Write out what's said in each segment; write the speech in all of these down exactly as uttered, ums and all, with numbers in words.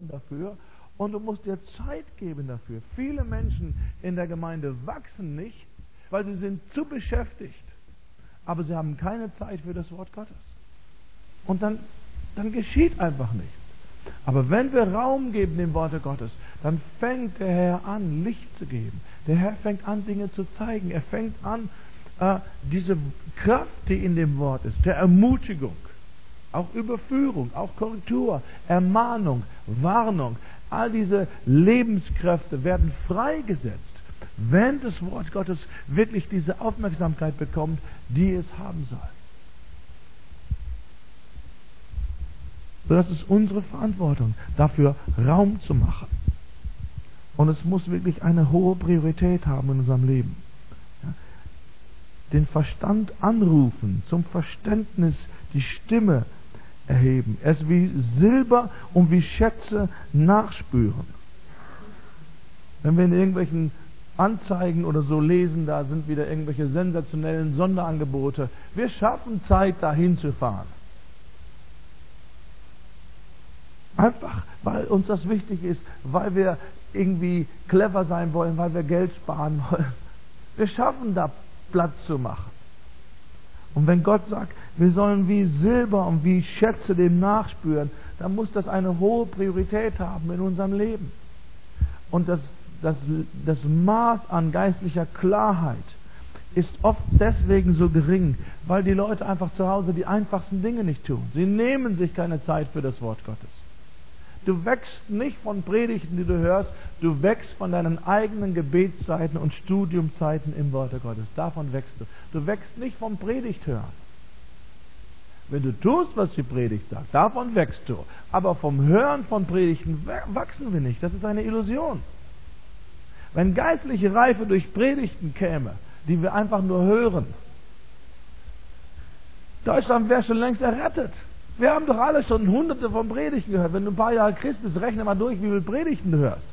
dafür und du musst dir Zeit geben dafür. Viele Menschen in der Gemeinde wachsen nicht, weil sie sind zu beschäftigt, aber sie haben keine Zeit für das Wort Gottes. Und dann, dann geschieht einfach nichts. Aber wenn wir Raum geben dem Worte Gottes, dann fängt der Herr an, Licht zu geben. Der Herr fängt an, Dinge zu zeigen. Er fängt an, äh, diese Kraft, die in dem Wort ist, der Ermutigung, auch Überführung, auch Korrektur, Ermahnung, Warnung, all diese Lebenskräfte werden freigesetzt, wenn das Wort Gottes wirklich diese Aufmerksamkeit bekommt, die es haben soll. So, das ist unsere Verantwortung, dafür Raum zu machen. Und es muss wirklich eine hohe Priorität haben in unserem Leben. Ja? Den Verstand anrufen, zum Verständnis die Stimme erheben. Es wie Silber und wie Schätze nachspüren. Wenn wir in irgendwelchen Anzeigen oder so lesen, da sind wieder irgendwelche sensationellen Sonderangebote. Wir schaffen Zeit, dahin zu fahren. Einfach, weil uns das wichtig ist, weil wir irgendwie clever sein wollen, weil wir Geld sparen wollen. Wir schaffen da Platz zu machen. Und wenn Gott sagt, wir sollen wie Silber und wie Schätze dem nachspüren, dann muss das eine hohe Priorität haben in unserem Leben. Und das, das, das Maß an geistlicher Klarheit ist oft deswegen so gering, weil die Leute einfach zu Hause die einfachsten Dinge nicht tun. Sie nehmen sich keine Zeit für das Wort Gottes. Du wächst nicht von Predigten, die du hörst, du wächst von deinen eigenen Gebetszeiten und Studiumzeiten im Worte Gottes. Davon wächst du. Du wächst nicht vom Predigthören. Wenn du tust, was die Predigt sagt, davon wächst du. Aber vom Hören von Predigten wachsen wir nicht. Das ist eine Illusion. Wenn geistliche Reife durch Predigten käme, die wir einfach nur hören, Deutschland wäre schon längst errettet. Wir haben doch alle schon hunderte von Predigten gehört. Wenn du ein paar Jahre Christ bist, rechne mal durch, wie viele Predigten du hörst.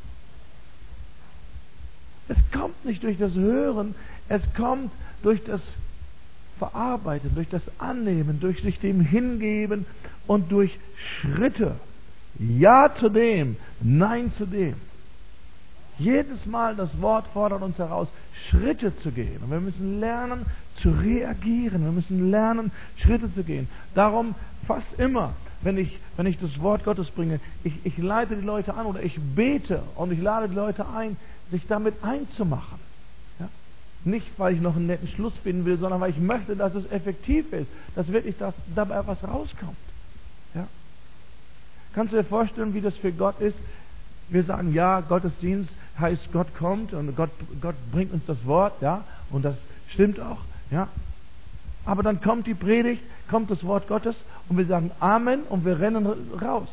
Es kommt nicht durch das Hören, es kommt durch das Verarbeiten, durch das Annehmen, durch sich dem Hingeben und durch Schritte. Ja zu dem, Nein zu dem. Jedes Mal das Wort fordert uns heraus, Schritte zu gehen. Und wir müssen lernen zu reagieren. Wir müssen lernen, Schritte zu gehen. Darum fast immer, wenn ich, wenn ich das Wort Gottes bringe, ich, ich leite die Leute an oder ich bete und ich lade die Leute ein, sich damit einzumachen. Ja? Nicht, weil ich noch einen netten Schluss finden will, sondern weil ich möchte, dass es effektiv ist, dass wirklich das, dabei was rauskommt. Ja? Kannst du dir vorstellen, wie das für Gott ist? Wir sagen, ja, Gottesdienst heißt, Gott kommt und Gott, Gott bringt uns das Wort, ja, und das stimmt auch, ja. Aber dann kommt die Predigt, kommt das Wort Gottes und wir sagen Amen und wir rennen raus.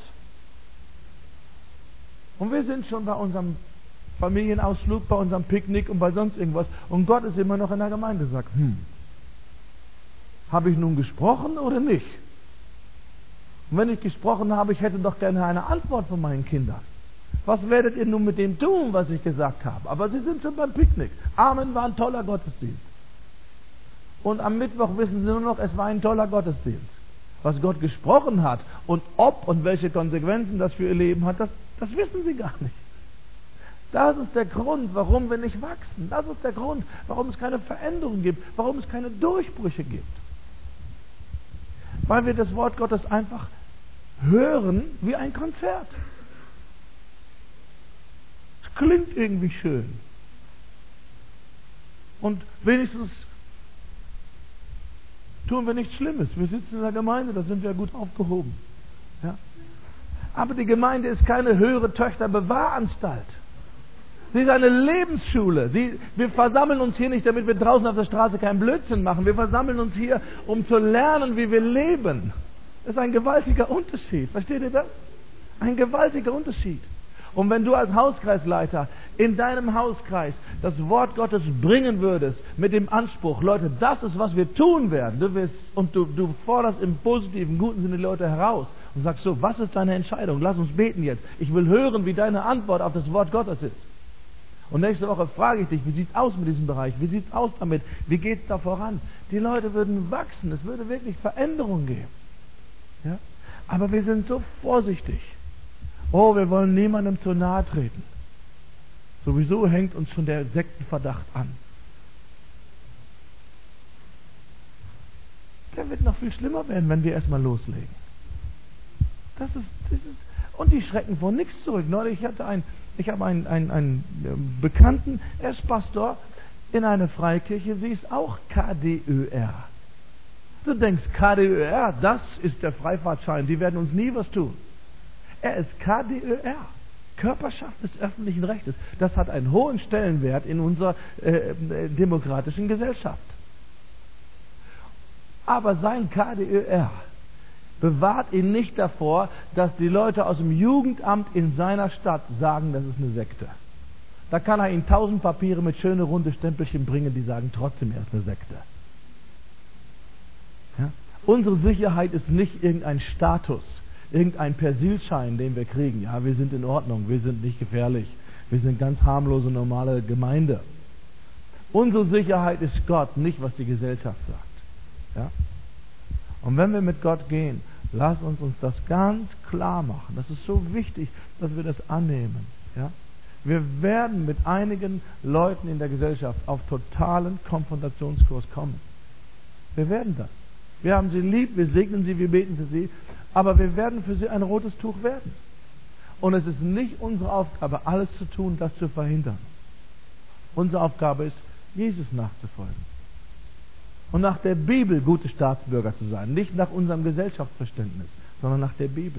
Und wir sind schon bei unserem Familienausflug, bei unserem Picknick und bei sonst irgendwas und Gott ist immer noch in der Gemeinde, sagt, hm, habe ich nun gesprochen oder nicht? Und wenn ich gesprochen habe, ich hätte doch gerne eine Antwort von meinen Kindern. Was werdet ihr nun mit dem tun, was ich gesagt habe? Aber sie sind schon beim Picknick. Amen, war ein toller Gottesdienst. Und am Mittwoch wissen sie nur noch, es war ein toller Gottesdienst. Was Gott gesprochen hat und ob und welche Konsequenzen das für ihr Leben hat, das, das wissen sie gar nicht. Das ist der Grund, warum wir nicht wachsen. Das ist der Grund, warum es keine Veränderung gibt, warum es keine Durchbrüche gibt. Weil wir das Wort Gottes einfach hören wie ein Konzert. Klingt irgendwie schön. Und wenigstens tun wir nichts Schlimmes. Wir sitzen in der Gemeinde, da sind wir gut aufgehoben. Ja? Aber die Gemeinde ist keine höhere Töchter-Bewahranstalt. Sie ist eine Lebensschule. Sie, wir versammeln uns hier nicht, damit wir draußen auf der Straße keinen Blödsinn machen. Wir versammeln uns hier, um zu lernen, wie wir leben. Das ist ein gewaltiger Unterschied. Versteht ihr das? Ein gewaltiger Unterschied. Und wenn du als Hauskreisleiter in deinem Hauskreis das Wort Gottes bringen würdest mit dem Anspruch, Leute, das ist, was wir tun werden, du wirst, und du, du forderst im positiven, guten Sinne die Leute heraus und sagst so, was ist deine Entscheidung? Lass uns beten jetzt. Ich will hören, wie deine Antwort auf das Wort Gottes ist. Und nächste Woche frage ich dich, wie sieht es aus mit diesem Bereich? Wie sieht es aus damit? Wie geht es da voran? Die Leute würden wachsen. Es würde wirklich Veränderung geben. Ja? Aber wir sind so vorsichtig. Oh, wir wollen niemandem zu nahe treten. Sowieso hängt uns schon der Sektenverdacht an. Der wird noch viel schlimmer werden, wenn wir erstmal loslegen. Das ist, das ist, und die schrecken vor nichts zurück. Neulich hatte ein, ich habe einen, einen, einen Bekannten, er ist Pastor in einer Freikirche, sie ist auch K D Ö R. Du denkst, K D Ö R, das ist der Freifahrtschein, die werden uns nie was tun. Er ist K D Ö R, Körperschaft des öffentlichen Rechtes. Das hat einen hohen Stellenwert in unserer äh, demokratischen Gesellschaft. Aber sein K D Ö R bewahrt ihn nicht davor, dass die Leute aus dem Jugendamt in seiner Stadt sagen, das ist eine Sekte. Da kann er ihnen tausend Papiere mit schönen runde Stempelchen bringen, die sagen trotzdem, er ist eine Sekte. Ja? Unsere Sicherheit ist nicht irgendein Status, irgendein Persilschein, den wir kriegen. Ja, wir sind in Ordnung, wir sind nicht gefährlich, wir sind ganz harmlose, normale Gemeinde. Unsere Sicherheit ist Gott, nicht was die Gesellschaft sagt. Ja? Und wenn wir mit Gott gehen, lasst uns uns das ganz klar machen. Das ist so wichtig, dass wir das annehmen. Ja? Wir werden mit einigen Leuten in der Gesellschaft auf totalen Konfrontationskurs kommen. Wir werden das. Wir haben sie lieb, wir segnen sie, wir beten für sie, aber wir werden für sie ein rotes Tuch werden. Und es ist nicht unsere Aufgabe, alles zu tun, das zu verhindern. Unsere Aufgabe ist, Jesus nachzufolgen. Und nach der Bibel gute Staatsbürger zu sein. Nicht nach unserem Gesellschaftsverständnis, sondern nach der Bibel.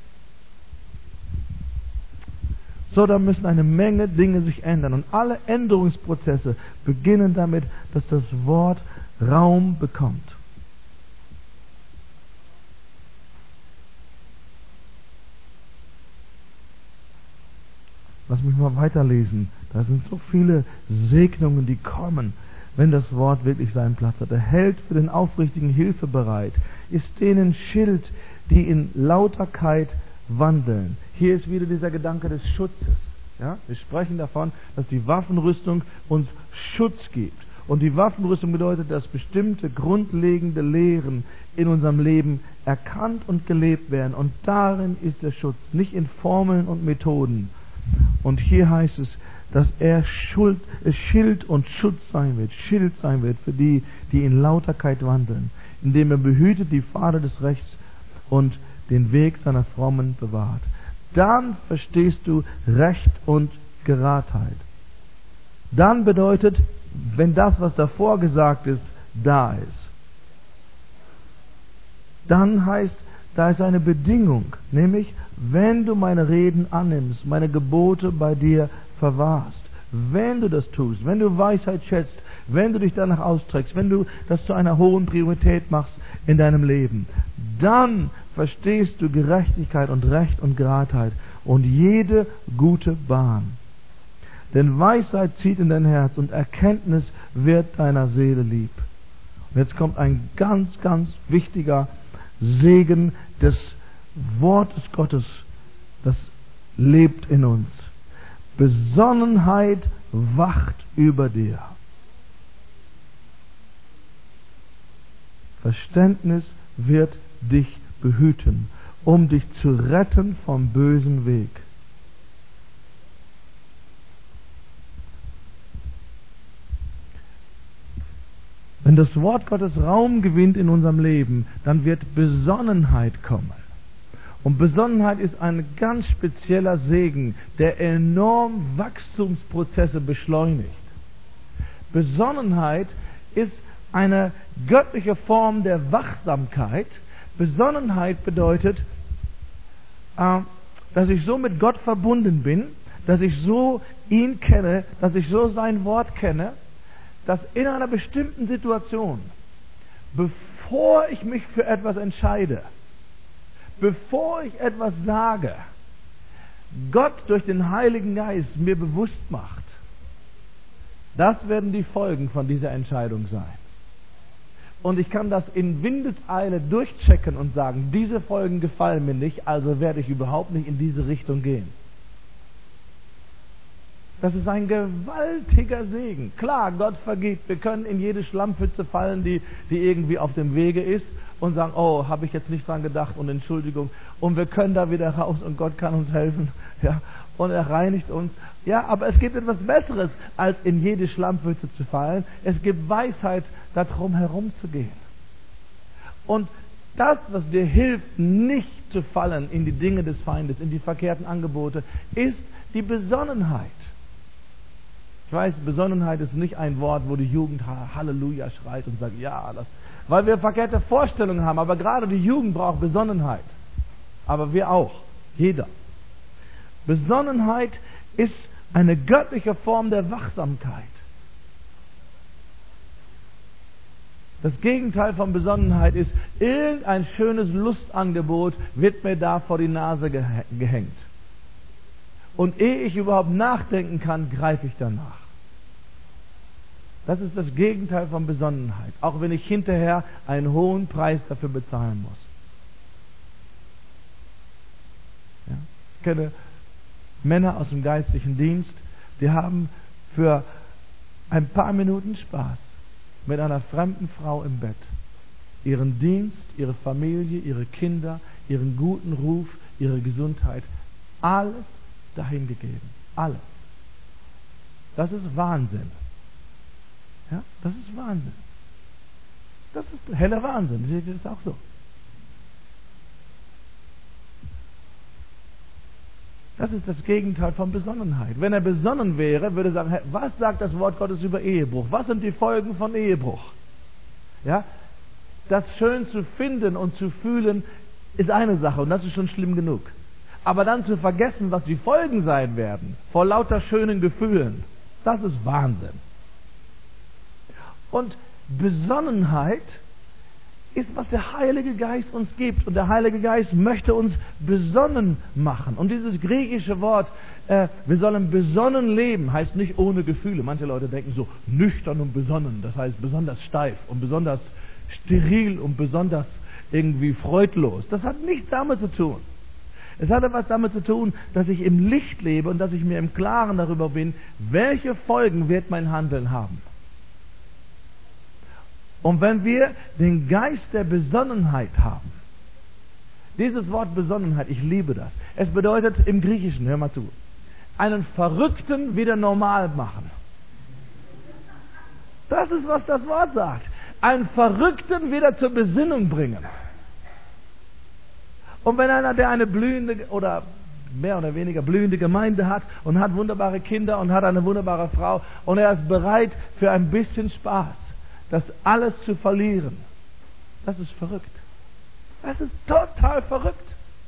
So, da müssen eine Menge Dinge sich ändern. Und alle Änderungsprozesse beginnen damit, dass das Wort Raum bekommt. Lass mich mal weiterlesen. Da sind so viele Segnungen, die kommen, wenn das Wort wirklich seinen Platz hat. Er hält für den Aufrichtigen Hilfe bereit, ist denen Schild, die in Lauterkeit wandeln. Hier ist wieder dieser Gedanke des Schutzes. Ja? Wir sprechen davon, dass die Waffenrüstung uns Schutz gibt. Und die Waffenrüstung bedeutet, dass bestimmte grundlegende Lehren in unserem Leben erkannt und gelebt werden. Und darin ist der Schutz, nicht in Formeln und Methoden. Und hier heißt es, dass er Schuld, Schild und Schutz sein wird, Schild sein wird für die, die in Lauterkeit wandeln, indem er behütet die Pfade des Rechts und den Weg seiner Frommen bewahrt. Dann verstehst du Recht und Geradheit. Dann bedeutet, wenn das, was davor gesagt ist, da ist. Dann heißt, da ist eine Bedingung, nämlich, wenn du meine Reden annimmst, meine Gebote bei dir verwahrst, wenn du das tust, wenn du Weisheit schätzt, wenn du dich danach austrägst, wenn du das zu einer hohen Priorität machst in deinem Leben, dann verstehst du Gerechtigkeit und Recht und Geradheit und jede gute Bahn. Denn Weisheit zieht in dein Herz und Erkenntnis wird deiner Seele lieb. Und jetzt kommt ein ganz, ganz wichtiger Segen des Wortes Gottes, das lebt in uns. Besonnenheit wacht über dir. Verständnis wird dich behüten, um dich zu retten vom bösen Weg. Wenn das Wort Gottes Raum gewinnt in unserem Leben, dann wird Besonnenheit kommen. Und Besonnenheit ist ein ganz spezieller Segen, der enorm Wachstumsprozesse beschleunigt. Besonnenheit ist eine göttliche Form der Wachsamkeit. Besonnenheit bedeutet, dass ich so mit Gott verbunden bin, dass ich so ihn kenne, dass ich so sein Wort kenne, dass in einer bestimmten Situation, bevor ich mich für etwas entscheide, bevor ich etwas sage, Gott durch den Heiligen Geist mir bewusst macht, das werden die Folgen von dieser Entscheidung sein. Und ich kann das in Windeseile durchchecken und sagen, diese Folgen gefallen mir nicht, also werde ich überhaupt nicht in diese Richtung gehen. Das ist ein gewaltiger Segen. Klar, Gott vergibt. Wir können in jede Schlammpfütze fallen, die, die irgendwie auf dem Wege ist. und sagen, oh, habe ich jetzt nicht dran gedacht und Entschuldigung. Und wir können da wieder raus und Gott kann uns helfen. Ja, und er reinigt uns. Ja, aber es gibt etwas Besseres, als in jede Schlammpfütze zu fallen. Es gibt Weisheit, darum herumzugehen. Und das, was dir hilft, nicht zu fallen in die Dinge des Feindes, in die verkehrten Angebote, ist die Besonnenheit. Ich weiß, Besonnenheit ist nicht ein Wort, wo die Jugend Halleluja schreit und sagt, ja, das, weil wir verkehrte Vorstellungen haben, aber gerade die Jugend braucht Besonnenheit. Aber wir auch, jeder. Besonnenheit ist eine göttliche Form der Wachsamkeit. Das Gegenteil von Besonnenheit ist, irgendein schönes Lustangebot wird mir da vor die Nase gehängt. Und ehe ich überhaupt nachdenken kann, greife ich danach. Das ist das Gegenteil von Besonnenheit, auch wenn ich hinterher einen hohen Preis dafür bezahlen muss. Ja? Ich kenne Männer aus dem geistlichen Dienst, die haben für ein paar Minuten Spaß mit einer fremden Frau im Bett ihren Dienst, ihre Familie, ihre Kinder, ihren guten Ruf, ihre Gesundheit, alles dahingegeben. Alles. Das ist Wahnsinn. Ja, das ist Wahnsinn. Das ist heller Wahnsinn. Das ist auch so. Das ist das Gegenteil von Besonnenheit. Wenn er besonnen wäre, würde er sagen, was sagt das Wort Gottes über Ehebruch? Was sind die Folgen von Ehebruch? Ja, das schön zu finden und zu fühlen ist eine Sache und das ist schon schlimm genug. Aber dann zu vergessen, was die Folgen sein werden, vor lauter schönen Gefühlen, das ist Wahnsinn. Und Besonnenheit ist, was der Heilige Geist uns gibt. Und der Heilige Geist möchte uns besonnen machen. Und dieses griechische Wort, äh, wir sollen besonnen leben, heißt nicht ohne Gefühle. Manche Leute denken so, nüchtern und besonnen. Das heißt besonders steif und besonders steril und besonders irgendwie freudlos. Das hat nichts damit zu tun. Es hat etwas damit zu tun, dass ich im Licht lebe und dass ich mir im Klaren darüber bin, welche Folgen wird mein Handeln haben. Und wenn wir den Geist der Besonnenheit haben, dieses Wort Besonnenheit, ich liebe das. Es bedeutet im Griechischen, hör mal zu, einen Verrückten wieder normal machen. Das ist, was das Wort sagt. Einen Verrückten wieder zur Besinnung bringen. Und wenn einer, der eine blühende oder mehr oder weniger blühende Gemeinde hat und hat wunderbare Kinder und hat eine wunderbare Frau und er ist bereit für ein bisschen Spaß, das alles zu verlieren, das ist verrückt. Das ist total verrückt.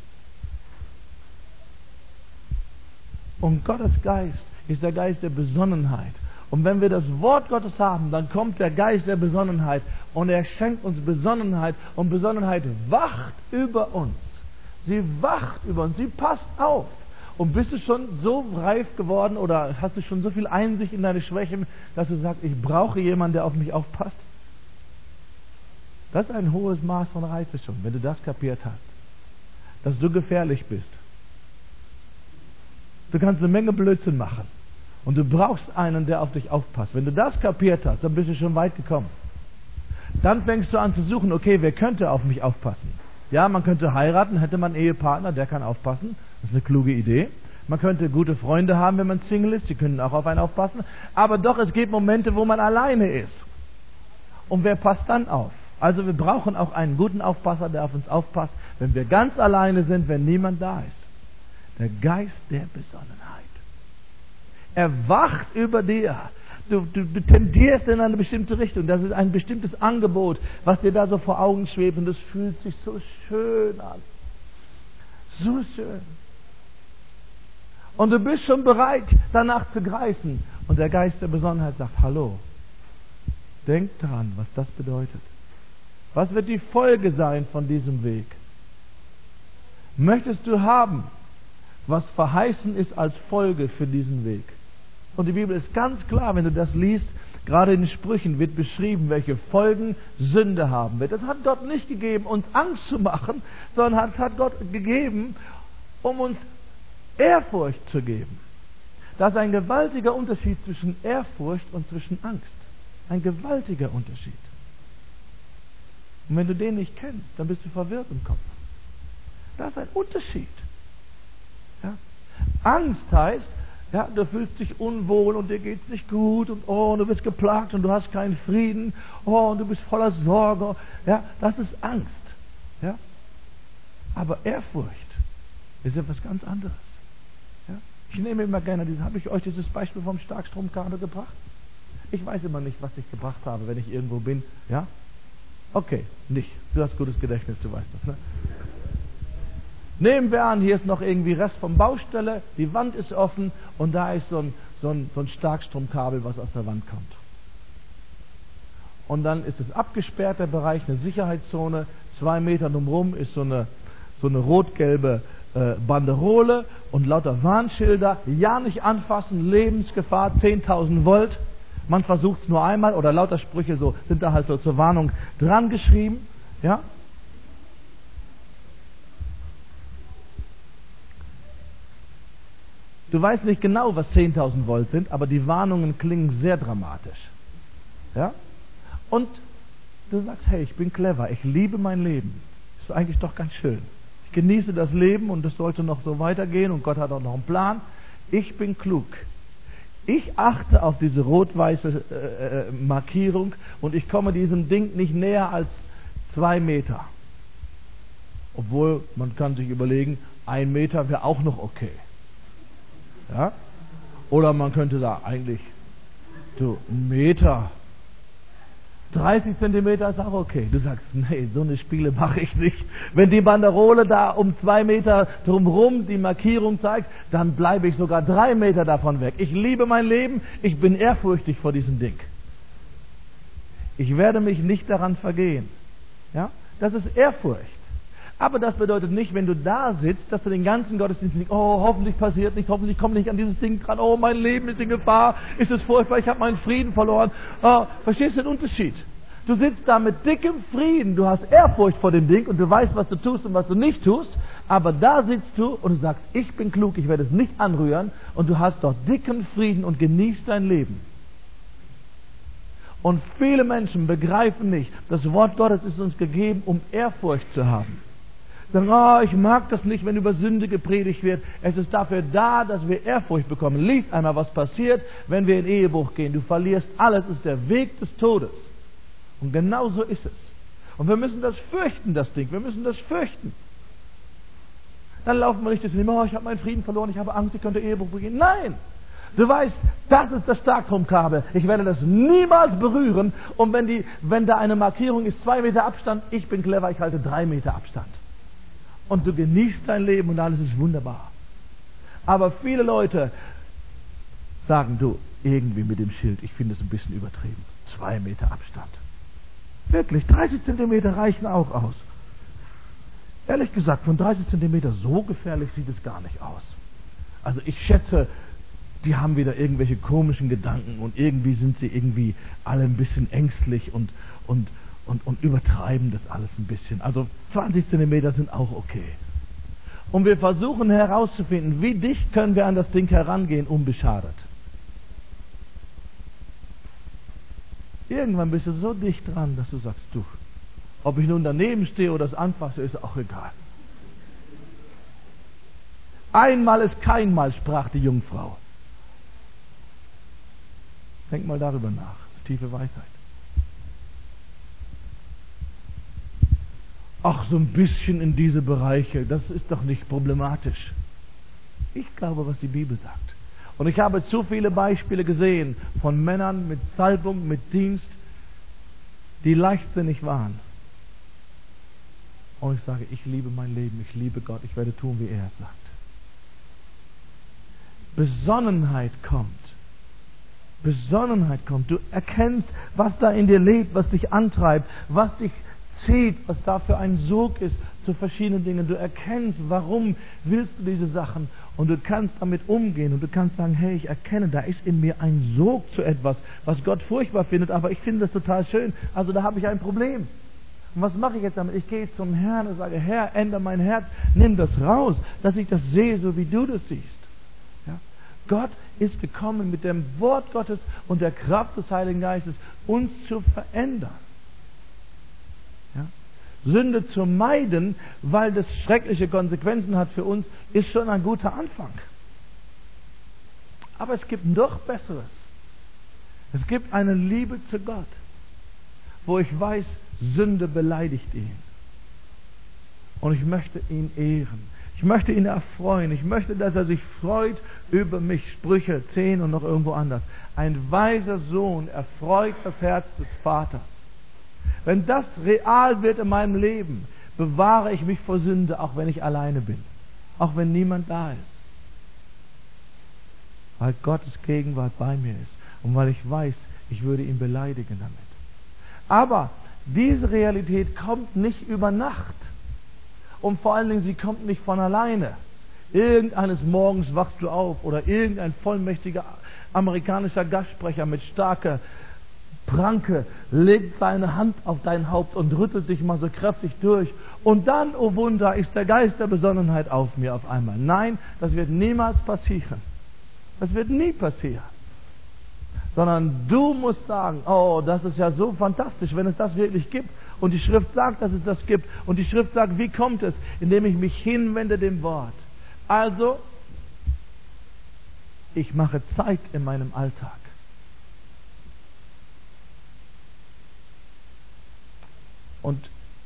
Und Gottes Geist ist der Geist der Besonnenheit. Und wenn wir das Wort Gottes haben, dann kommt der Geist der Besonnenheit und er schenkt uns Besonnenheit und Besonnenheit wacht über uns. Sie wacht über uns, sie passt auf. Und bist du schon so reif geworden oder hast du schon so viel Einsicht in deine Schwächen, dass du sagst, ich brauche jemanden, der auf mich aufpasst? Das ist ein hohes Maß von Reife schon, wenn du das kapiert hast. Dass du gefährlich bist. Du kannst eine Menge Blödsinn machen. Und du brauchst einen, der auf dich aufpasst. Wenn du das kapiert hast, dann bist du schon weit gekommen. Dann fängst du an zu suchen, okay, wer könnte auf mich aufpassen? Ja, man könnte heiraten, hätte man einen Ehepartner, der kann aufpassen. Das ist eine kluge Idee. Man könnte gute Freunde haben, wenn man Single ist. Die können auch auf einen aufpassen. Aber doch, es gibt Momente, wo man alleine ist. Und wer passt dann auf? Also wir brauchen auch einen guten Aufpasser, der auf uns aufpasst, wenn wir ganz alleine sind, wenn niemand da ist. Der Geist der Besonnenheit. Er wacht über dir. Du, du, du tendierst in eine bestimmte Richtung. Das ist ein bestimmtes Angebot, was dir da so vor Augen schwebt. Und das fühlt sich so schön an. So schön. Und du bist schon bereit, danach zu greifen. Und der Geist der Besonnenheit sagt, hallo, denk dran, was das bedeutet. Was wird die Folge sein von diesem Weg? Möchtest du haben, was verheißen ist als Folge für diesen Weg? Und die Bibel ist ganz klar, wenn du das liest, gerade in den Sprüchen wird beschrieben, welche Folgen Sünde haben wird. Das hat Gott nicht gegeben, uns Angst zu machen, sondern das hat Gott gegeben, um uns Ehrfurcht zu geben. Das ist ein gewaltiger Unterschied zwischen Ehrfurcht und zwischen Angst. Ein gewaltiger Unterschied. Und wenn du den nicht kennst, dann bist du verwirrt im Kopf. Das ist ein Unterschied. Ja? Angst heißt, ja, du fühlst dich unwohl und dir geht es nicht gut und oh, und du bist geplagt und du hast keinen Frieden, oh, und du bist voller Sorge. Ja, das ist Angst. Ja? Aber Ehrfurcht ist etwas ganz anderes. Ja? Ich nehme immer gerne, dieses, habe ich euch dieses Beispiel vom Starkstromkabel gebracht? Ich weiß immer nicht, was ich gebracht habe, wenn ich irgendwo bin. Ja? Okay, nicht. Du hast gutes Gedächtnis, du weißt das, ne? Nehmen wir an, hier ist noch irgendwie Rest vom Baustelle, die Wand ist offen und da ist so ein, so ein, so ein Starkstromkabel, was aus der Wand kommt. Und dann ist es abgesperrt, der Bereich, eine Sicherheitszone, zwei Meter drumherum ist so eine, so eine rot-gelbe äh, Banderole und lauter Warnschilder, ja nicht anfassen, Lebensgefahr, zehntausend Volt. Man versucht es nur einmal oder lauter Sprüche so, sind da halt so zur Warnung dran geschrieben, ja. Du weißt nicht genau, was zehntausend Volt sind, aber die Warnungen klingen sehr dramatisch. Ja? Und du sagst, hey, ich bin clever, ich liebe mein Leben. Ist eigentlich doch ganz schön. Ich genieße das Leben und es sollte noch so weitergehen und Gott hat auch noch einen Plan. Ich bin klug. Ich achte auf diese rot-weiße äh, Markierung und ich komme diesem Ding nicht näher als zwei Meter. Obwohl, man kann sich überlegen, ein Meter wäre auch noch okay. Ja? Oder man könnte da eigentlich, du, ein Meter, dreißig Zentimeter ist auch okay. Du sagst, nee, so eine Spiele mache ich nicht. Wenn die Banderole da um zwei Meter drumherum die Markierung zeigt, dann bleibe ich sogar drei Meter davon weg. Ich liebe mein Leben, ich bin ehrfurchtig vor diesem Ding. Ich werde mich nicht daran vergehen. Ja? Das ist Ehrfurcht. Aber das bedeutet nicht, wenn du da sitzt, dass du den ganzen Gottesdienst nicht, oh, hoffentlich passiert nicht, hoffentlich komme nicht an dieses Ding dran, oh, mein Leben ist in Gefahr, ist es furchtbar, ich habe meinen Frieden verloren. Oh, verstehst du den Unterschied? Du sitzt da mit dickem Frieden, du hast Ehrfurcht vor dem Ding und du weißt, was du tust und was du nicht tust, aber da sitzt du und du sagst, ich bin klug, ich werde es nicht anrühren und du hast dort dicken Frieden und genießt dein Leben. Und viele Menschen begreifen nicht, das Wort Gottes ist uns gegeben, um Ehrfurcht zu haben. Sagen, oh, ich mag das nicht, wenn über Sünde gepredigt wird. Es ist dafür da, dass wir Ehrfurcht bekommen. Lies einmal, was passiert, wenn wir in Ehebruch gehen. Du verlierst alles, es ist der Weg des Todes. Und genau so ist es. Und wir müssen das fürchten, das Ding. Wir müssen das fürchten. Dann laufen wir nicht das Leben, oh, ich habe meinen Frieden verloren, ich habe Angst, ich könnte Ehebruch begehen. Nein! Du weißt, das ist das Starkstromkabel. Ich werde das niemals berühren. Und wenn, die, wenn da eine Markierung ist, zwei Meter Abstand, ich bin clever, ich halte drei Meter Abstand. Und du genießt dein Leben und alles ist wunderbar. Aber viele Leute sagen, du, irgendwie mit dem Schild, ich finde es ein bisschen übertrieben. Zwei Meter Abstand. Wirklich, dreißig Zentimeter reichen auch aus. Ehrlich gesagt, von dreißig Zentimeter so gefährlich sieht es gar nicht aus. Also ich schätze, die haben wieder irgendwelche komischen Gedanken und irgendwie sind sie irgendwie alle ein bisschen ängstlich und, und, und, und übertreiben das alles ein bisschen. Also zwanzig Zentimeter sind auch okay. Und wir versuchen herauszufinden, wie dicht können wir an das Ding herangehen, unbeschadet. Irgendwann bist du so dicht dran, dass du sagst, du, ob ich nun daneben stehe oder es anfasse, ist auch egal. Einmal ist kein Mal, sprach die Jungfrau. Denk mal darüber nach. Das ist tiefe Weisheit. Ach, so ein bisschen in diese Bereiche, das ist doch nicht problematisch. Ich glaube, was die Bibel sagt. Und ich habe zu viele Beispiele gesehen von Männern mit Salbung, mit Dienst, die leichtsinnig waren. Und ich sage, ich liebe mein Leben, ich liebe Gott, ich werde tun, wie er es sagt. Besonnenheit kommt. Besonnenheit kommt. Du erkennst, was da in dir lebt, was dich antreibt, was dich zieht, was da für ein Sog ist zu verschiedenen Dingen. Du erkennst, warum willst du diese Sachen und du kannst damit umgehen und du kannst sagen, hey, ich erkenne, da ist in mir ein Sog zu etwas, was Gott furchtbar findet, aber ich finde das total schön, also da habe ich ein Problem. Und was mache ich jetzt damit? Ich gehe zum Herrn und sage, Herr, ändere mein Herz, nimm das raus, dass ich das sehe, so wie du das siehst. Ja? Gott ist gekommen mit dem Wort Gottes und der Kraft des Heiligen Geistes, uns zu verändern. Ja? Sünde zu meiden, weil das schreckliche Konsequenzen hat für uns, ist schon ein guter Anfang. Aber es gibt noch Besseres. Es gibt eine Liebe zu Gott, wo ich weiß, Sünde beleidigt ihn. Und ich möchte ihn ehren. Ich möchte ihn erfreuen. Ich möchte, dass er sich freut über mich. Sprüche zehn und noch irgendwo anders. Ein weiser Sohn erfreut das Herz des Vaters. Wenn das real wird in meinem Leben, bewahre ich mich vor Sünde, auch wenn ich alleine bin. Auch wenn niemand da ist. Weil Gottes Gegenwart bei mir ist. Und weil ich weiß, ich würde ihn beleidigen damit. Aber diese Realität kommt nicht über Nacht. Und vor allen Dingen, sie kommt nicht von alleine. Irgendeines Morgens wachst du auf oder irgendein vollmächtiger amerikanischer Gastsprecher mit starker Pranke legt seine Hand auf dein Haupt und rüttelt dich mal so kräftig durch. Und dann, oh Wunder, ist der Geist der Besonnenheit auf mir auf einmal. Nein, das wird niemals passieren. Das wird nie passieren. Sondern du musst sagen, oh, das ist ja so fantastisch, wenn es das wirklich gibt. Und die Schrift sagt, dass es das gibt. Und die Schrift sagt, wie kommt es? Indem ich mich hinwende dem Wort. Also, ich mache Zeit in meinem Alltag. Und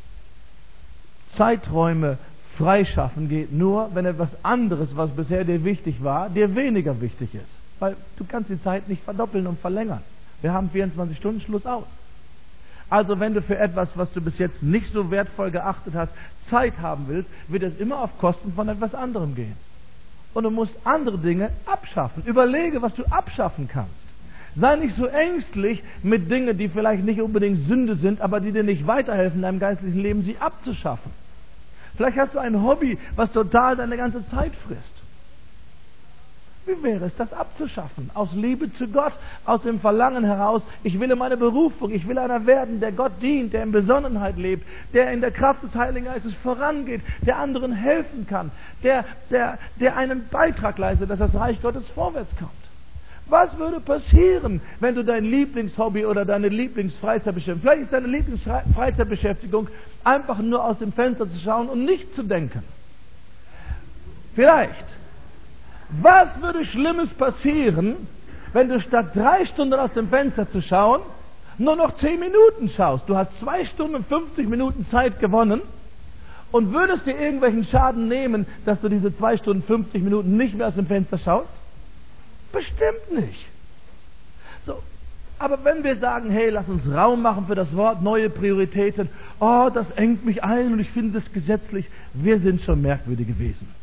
Zeiträume freischaffen geht nur, wenn etwas anderes, was bisher dir wichtig war, dir weniger wichtig ist. Weil du kannst die Zeit nicht verdoppeln und verlängern. Wir haben vierundzwanzig Stunden, Schluss aus. Also wenn du für etwas, was du bis jetzt nicht so wertvoll geachtet hast, Zeit haben willst, wird es immer auf Kosten von etwas anderem gehen. Und du musst andere Dinge abschaffen. Überlege, was du abschaffen kannst. Sei nicht so ängstlich mit Dingen, die vielleicht nicht unbedingt Sünde sind, aber die dir nicht weiterhelfen, in deinem geistlichen Leben sie abzuschaffen. Vielleicht hast du ein Hobby, was total deine ganze Zeit frisst. Wie wäre es, das abzuschaffen? Aus Liebe zu Gott, aus dem Verlangen heraus, ich will in meine Berufung, ich will einer werden, der Gott dient, der in Besonnenheit lebt, der in der Kraft des Heiligen Geistes vorangeht, der anderen helfen kann, der, der, der einen Beitrag leistet, dass das Reich Gottes vorwärts kommt. Was würde passieren, wenn du dein Lieblingshobby oder deine Lieblingsfreizeitbeschäftigung, vielleicht ist deine Lieblingsfreizeitbeschäftigung einfach nur aus dem Fenster zu schauen und nicht zu denken? Vielleicht. Was würde Schlimmes passieren, wenn du statt drei Stunden aus dem Fenster zu schauen, nur noch zehn Minuten schaust? Du hast zwei Stunden und fünfzig Minuten Zeit gewonnen und würdest dir irgendwelchen Schaden nehmen, dass du diese zwei Stunden fünfzig Minuten nicht mehr aus dem Fenster schaust? Bestimmt nicht. So, aber wenn wir sagen, hey, lass uns Raum machen für das Wort, neue Prioritäten, oh, das engt mich ein und ich finde es gesetzlich, wir sind schon merkwürdige Wesen.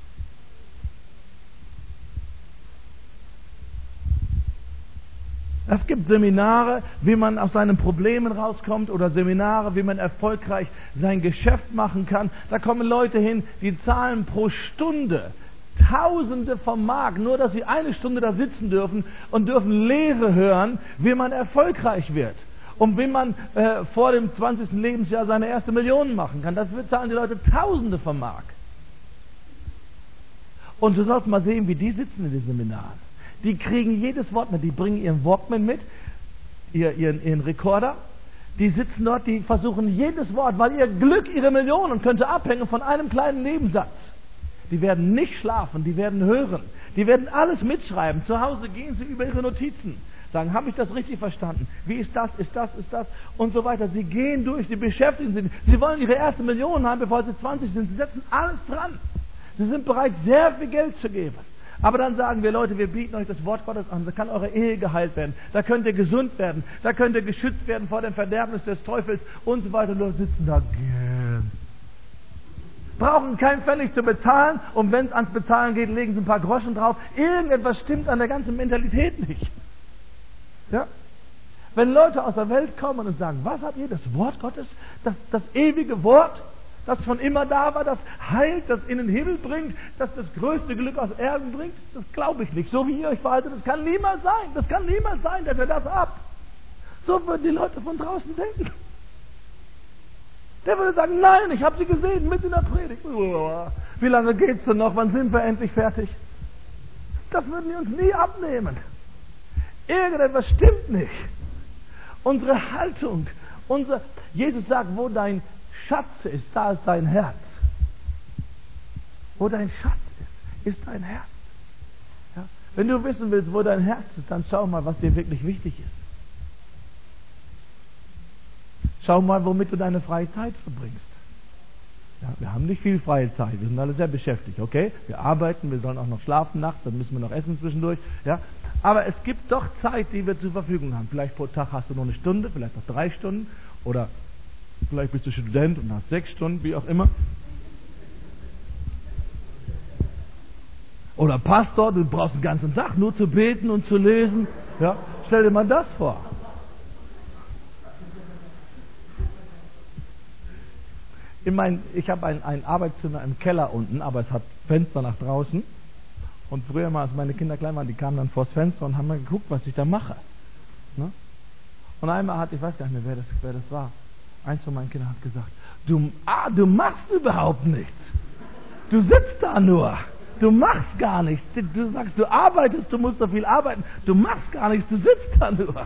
Es gibt Seminare, wie man aus seinen Problemen rauskommt oder Seminare, wie man erfolgreich sein Geschäft machen kann. Da kommen Leute hin, die zahlen pro Stunde Tausende von Mark, nur dass sie eine Stunde da sitzen dürfen und dürfen Lehre hören, wie man erfolgreich wird. Und wie man äh, vor dem zwanzigsten Lebensjahr seine erste Million machen kann. Dafür zahlen die Leute Tausende von Mark. Und du sollst mal sehen, wie die sitzen in den Seminaren. Die kriegen jedes Wort mit, die bringen ihren Walkman mit, ihr, ihren, ihren Rekorder, die sitzen dort, die versuchen jedes Wort, weil ihr Glück, ihre Millionen könnte abhängen von einem kleinen Nebensatz. Die werden nicht schlafen, die werden hören, die werden alles mitschreiben. Zu Hause gehen sie über ihre Notizen, sagen, habe ich das richtig verstanden? Wie ist das, ist das, ist das und so weiter. Sie gehen durch, sie beschäftigen sich, sie wollen ihre erste Million haben, bevor sie zwanzig sind, sie setzen alles dran. Sie sind bereit, sehr viel Geld zu geben. Aber dann sagen wir, Leute, wir bieten euch das Wort Gottes an, da kann eure Ehe geheilt werden, da könnt ihr gesund werden, da könnt ihr geschützt werden vor dem Verderbnis des Teufels und so weiter. Und Leute sitzen da gern. Brauchen keinen Pfennig zu bezahlen und wenn es ans Bezahlen geht, legen sie ein paar Groschen drauf. Irgendetwas stimmt an der ganzen Mentalität nicht. Ja? Wenn Leute aus der Welt kommen und sagen, was habt ihr, das Wort Gottes, das, das ewige Wort, das von immer da war, das heilt, das in den Himmel bringt, das das größte Glück aus Erden bringt, das glaube ich nicht. So wie ihr euch verhaltet, das kann niemals sein. Das kann niemals sein, dass ihr das habt. So würden die Leute von draußen denken. Der würde sagen, nein, ich habe sie gesehen, mitten in der Predigt. Wie lange geht's denn noch? Wann sind wir endlich fertig? Das würden die uns nie abnehmen. Irgendetwas stimmt nicht. Unsere Haltung, unser, Jesus sagt, wo dein Schatz ist, da ist dein Herz. Wo dein Schatz ist, ist dein Herz. Ja? Wenn du wissen willst, wo dein Herz ist, dann schau mal, was dir wirklich wichtig ist. Schau mal, womit du deine freie Zeit verbringst. Ja, wir haben nicht viel freie Zeit, wir sind alle sehr beschäftigt, okay? Wir arbeiten, wir sollen auch noch schlafen nachts, dann müssen wir noch essen zwischendurch. Ja? Aber es gibt doch Zeit, die wir zur Verfügung haben. Vielleicht pro Tag hast du nur eine Stunde, vielleicht noch drei Stunden. Oder vielleicht bist du Student und hast sechs Stunden, wie auch immer. Oder Pastor, du brauchst den ganzen Tag nur zu beten und zu lesen. Ja? Stell dir mal das vor. Ich meine, ich habe ein, ein Arbeitszimmer im Keller unten, aber es hat Fenster nach draußen. Und früher mal, als meine Kinder klein waren, die kamen dann vors Fenster und haben mal geguckt, was ich da mache. Ne? Und einmal hat, ich weiß gar nicht mehr, wer das, wer das war, eins von meinen Kindern hat gesagt, du, ah, du machst überhaupt nichts. Du sitzt da nur. Du machst gar nichts. Du sagst, du arbeitest, du musst so viel arbeiten. Du machst gar nichts, du sitzt da nur.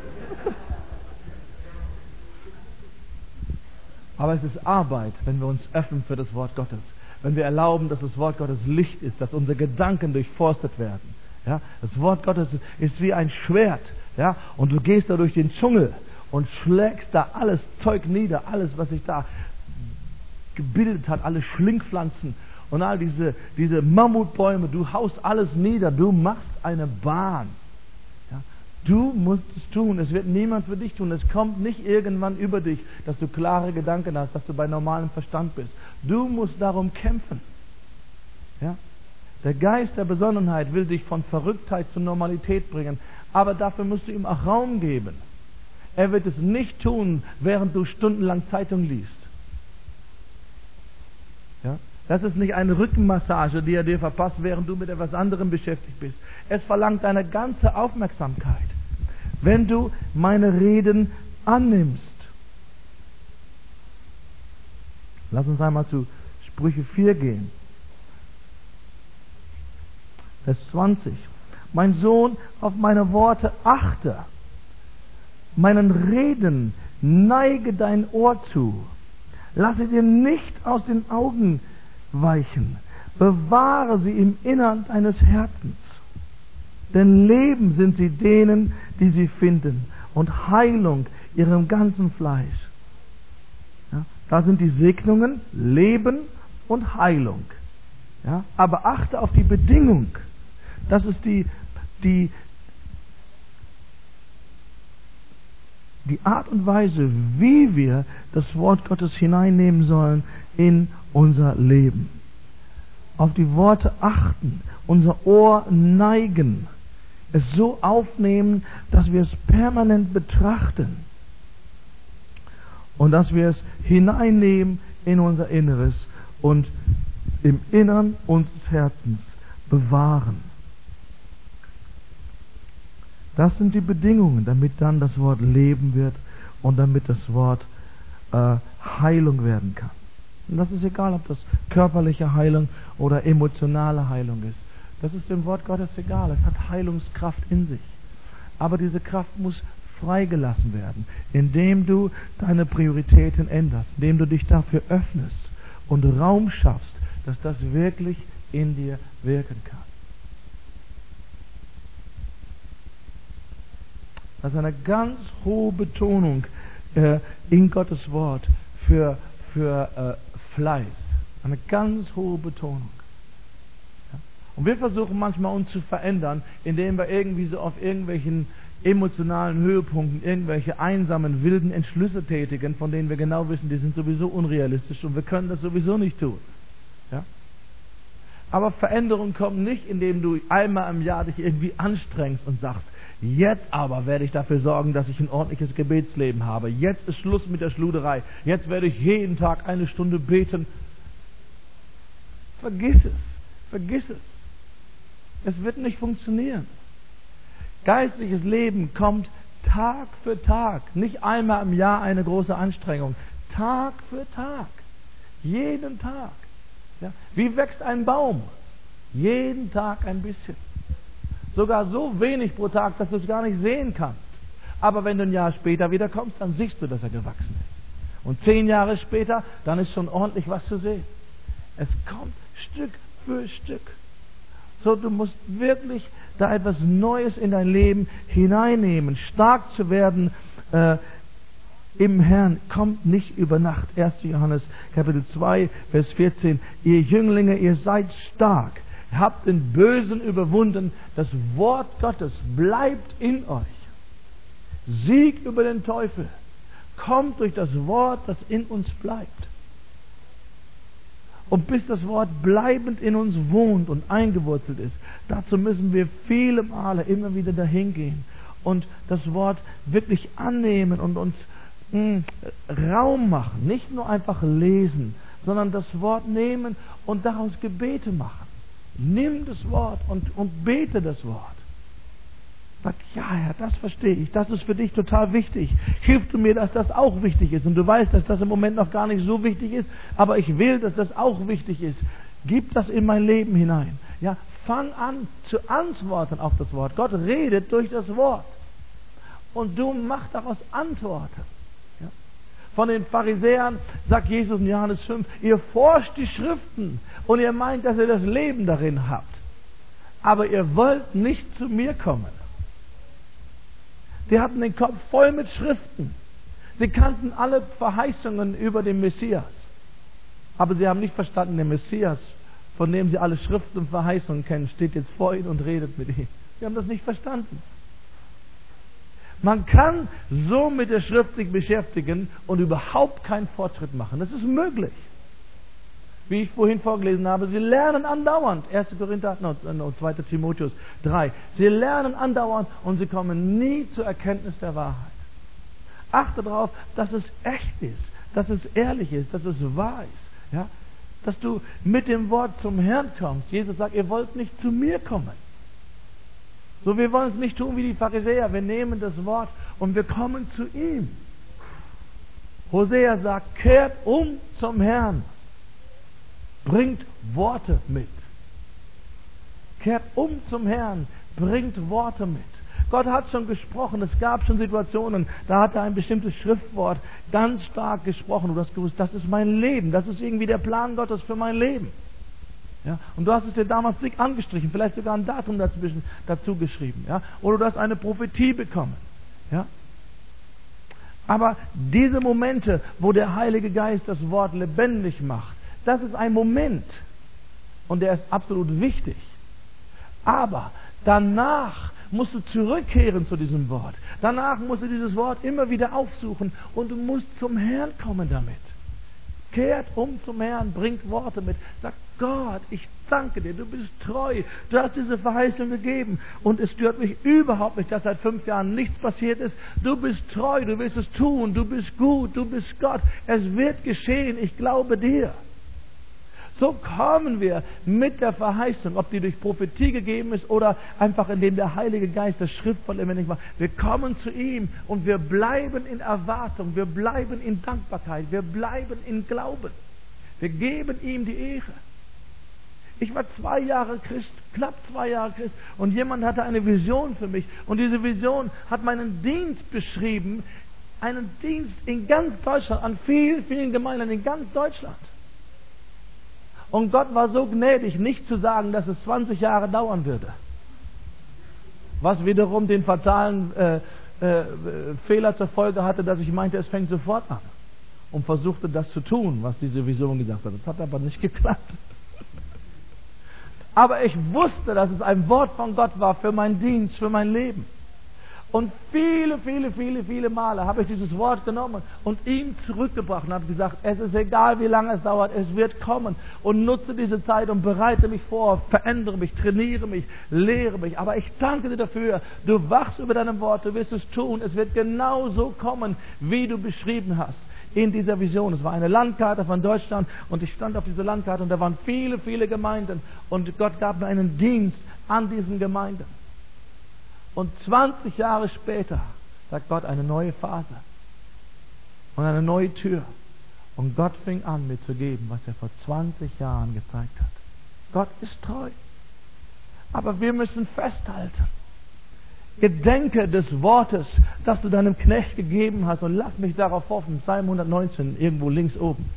Aber es ist Arbeit, wenn wir uns öffnen für das Wort Gottes. Wenn wir erlauben, dass das Wort Gottes Licht ist, dass unsere Gedanken durchforstet werden. Ja? Das Wort Gottes ist wie ein Schwert. Ja? Und du gehst da durch den Dschungel und schlägst da alles Zeug nieder, alles, was sich da gebildet hat, alle Schlingpflanzen und all diese, diese Mammutbäume. Du haust alles nieder, du machst eine Bahn. Du musst es tun, es wird niemand für dich tun. Es kommt nicht irgendwann über dich, dass du klare Gedanken hast, dass du bei normalem Verstand bist. Du musst darum kämpfen. Ja? Der Geist der Besonnenheit will dich von Verrücktheit zur Normalität bringen, aber dafür musst du ihm auch Raum geben. Er wird es nicht tun, während du stundenlang Zeitung liest. Ja? Das ist nicht eine Rückenmassage, die er dir verpasst, während du mit etwas anderem beschäftigt bist. Es verlangt deine ganze Aufmerksamkeit. Wenn du meine Reden annimmst. Lass uns einmal zu Sprüche vier gehen. Vers zwanzig. Mein Sohn, auf meine Worte achte. Meinen Reden neige dein Ohr zu. Lasse dir nicht aus den Augen weichen. Bewahre sie im Innern deines Herzens. Denn Leben sind sie denen, die sie finden, und Heilung ihrem ganzen Fleisch. Ja, da sind die Segnungen, Leben und Heilung. Ja, aber achte auf die Bedingung. Das ist die, die, die Art und Weise, wie wir das Wort Gottes hineinnehmen sollen in unser Leben. Auf die Worte achten, unser Ohr neigen, es so aufnehmen, dass wir es permanent betrachten und dass wir es hineinnehmen in unser Inneres und im Innern unseres Herzens bewahren. Das sind die Bedingungen, damit dann das Wort Leben wird und damit das Wort äh, Heilung werden kann. Und das ist egal, ob das körperliche Heilung oder emotionale Heilung ist. Das ist dem Wort Gottes egal. Es hat Heilungskraft in sich. Aber diese Kraft muss freigelassen werden, indem du deine Prioritäten änderst, indem du dich dafür öffnest und Raum schaffst, dass das wirklich in dir wirken kann. Das ist eine ganz hohe Betonung äh, in Gottes Wort für, für äh, Fleiß. Eine ganz hohe Betonung. Ja? Und wir versuchen manchmal uns zu verändern, indem wir irgendwie so auf irgendwelchen emotionalen Höhepunkten irgendwelche einsamen, wilden Entschlüsse tätigen, von denen wir genau wissen, die sind sowieso unrealistisch und wir können das sowieso nicht tun. Ja? Aber Veränderung kommt nicht, indem du einmal im Jahr dich irgendwie anstrengst und sagst, jetzt aber werde ich dafür sorgen, dass ich ein ordentliches Gebetsleben habe. Jetzt ist Schluss mit der Schluderei. Jetzt werde ich jeden Tag eine Stunde beten. Vergiss es. Vergiss es. Es wird nicht funktionieren. Geistliches Leben kommt Tag für Tag. Nicht einmal im Jahr eine große Anstrengung. Tag für Tag. Jeden Tag. Ja? Wie wächst ein Baum? Jeden Tag ein bisschen. Sogar so wenig pro Tag, dass du es gar nicht sehen kannst. Aber wenn du ein Jahr später wieder kommst, dann siehst du, dass er gewachsen ist. Und zehn Jahre später, dann ist schon ordentlich was zu sehen. Es kommt Stück für Stück. So, du musst wirklich da etwas Neues in dein Leben hineinnehmen. Stark zu werden äh, im Herrn kommt nicht über Nacht. erster Johannes Kapitel zwei, Vers vierzehn. Ihr Jünglinge, ihr seid stark. Habt den Bösen überwunden. Das Wort Gottes bleibt in euch. Sieg über den Teufel kommt durch das Wort, das in uns bleibt. Und bis das Wort bleibend in uns wohnt und eingewurzelt ist, dazu müssen wir viele Male immer wieder dahin gehen und das Wort wirklich annehmen und uns mh, Raum machen. Nicht nur einfach lesen, sondern das Wort nehmen und daraus Gebete machen. Nimm das Wort und, und bete das Wort. Sag, ja Herr, das verstehe ich, das ist für dich total wichtig. Hilf du mir, dass das auch wichtig ist. Und du weißt, dass das im Moment noch gar nicht so wichtig ist, aber ich will, dass das auch wichtig ist. Gib das in mein Leben hinein. Ja, fang an zu antworten auf das Wort. Gott redet durch das Wort. Und du mach daraus Antworten. Ja. Von den Pharisäern sagt Jesus in Johannes fünf, ihr forscht die Schriften und ihr meint, dass ihr das Leben darin habt. Aber ihr wollt nicht zu mir kommen. Sie hatten den Kopf voll mit Schriften. Sie kannten alle Verheißungen über den Messias. Aber sie haben nicht verstanden, der Messias, von dem sie alle Schriften und Verheißungen kennen, steht jetzt vor ihnen und redet mit ihnen. Sie haben das nicht verstanden. Man kann so mit der Schrift sich beschäftigen und überhaupt keinen Fortschritt machen. Das ist möglich. Wie ich vorhin vorgelesen habe, sie lernen andauernd. erster Korinther, no, no, zweiter Timotheus drei. Sie lernen andauernd und sie kommen nie zur Erkenntnis der Wahrheit. Achte darauf, dass es echt ist, dass es ehrlich ist, dass es wahr ist. Ja? Dass du mit dem Wort zum Herrn kommst. Jesus sagt, ihr wollt nicht zu mir kommen. So, wir wollen es nicht tun wie die Pharisäer. Wir nehmen das Wort und wir kommen zu ihm. Hosea sagt, kehrt um zum Herrn. Bringt Worte mit. Kehrt um zum Herrn. Bringt Worte mit. Gott hat schon gesprochen. Es gab schon Situationen, da hat er ein bestimmtes Schriftwort ganz stark gesprochen. Und du hast gewusst, das ist mein Leben. Das ist irgendwie der Plan Gottes für mein Leben. Ja? Und du hast es dir damals dick angestrichen. Vielleicht sogar ein Datum dazwischen, dazu geschrieben. Ja? Oder du hast eine Prophetie bekommen. Ja? Aber diese Momente, wo der Heilige Geist das Wort lebendig macht, das ist ein Moment und der ist absolut wichtig. Aber danach musst du zurückkehren zu diesem Wort. Danach musst du dieses Wort immer wieder aufsuchen und du musst zum Herrn kommen damit. Kehrt um zum Herrn, bringt Worte mit. Sag, Gott, ich danke dir, du bist treu. Du hast diese Verheißung gegeben und es stört mich überhaupt nicht, dass seit fünf Jahren nichts passiert ist. Du bist treu, du willst es tun, du bist gut, du bist Gott. Es wird geschehen, ich glaube dir. So kommen wir mit der Verheißung, ob die durch Prophetie gegeben ist oder einfach indem der Heilige Geist das Schriftvoll lebendig macht. Wir kommen zu ihm und wir bleiben in Erwartung, wir bleiben in Dankbarkeit, wir bleiben in Glauben. Wir geben ihm die Ehre. Ich war zwei Jahre Christ, knapp zwei Jahre Christ und jemand hatte eine Vision für mich und diese Vision hat meinen Dienst beschrieben, einen Dienst in ganz Deutschland, an vielen, vielen Gemeinden in ganz Deutschland. Und Gott war so gnädig, nicht zu sagen, dass es zwanzig Jahre dauern würde. Was wiederum den fatalen äh, äh, Fehler zur Folge hatte, dass ich meinte, es fängt sofort an. Und versuchte das zu tun, was diese Vision gesagt hat. Das hat aber nicht geklappt. Aber ich wusste, dass es ein Wort von Gott war für meinen Dienst, für mein Leben. Und viele, viele, viele, viele Male habe ich dieses Wort genommen und ihm zurückgebracht und habe gesagt, es ist egal, wie lange es dauert, es wird kommen. Und nutze diese Zeit und bereite mich vor, verändere mich, trainiere mich, lehre mich. Aber ich danke dir dafür, du wachst über deinem Wort, du wirst es tun. Es wird genau so kommen, wie du beschrieben hast in dieser Vision. Es war eine Landkarte von Deutschland und ich stand auf dieser Landkarte und da waren viele, viele Gemeinden. Und Gott gab mir einen Dienst an diesen Gemeinden. Und zwanzig Jahre später sagt Gott eine neue Phase und eine neue Tür. Und Gott fing an, mir zu geben, was er vor zwanzig Jahren gezeigt hat. Gott ist treu. Aber wir müssen festhalten. Gedenke des Wortes, das du deinem Knecht gegeben hast, und lass mich darauf hoffen. Psalm hundertneunzehn, irgendwo links oben.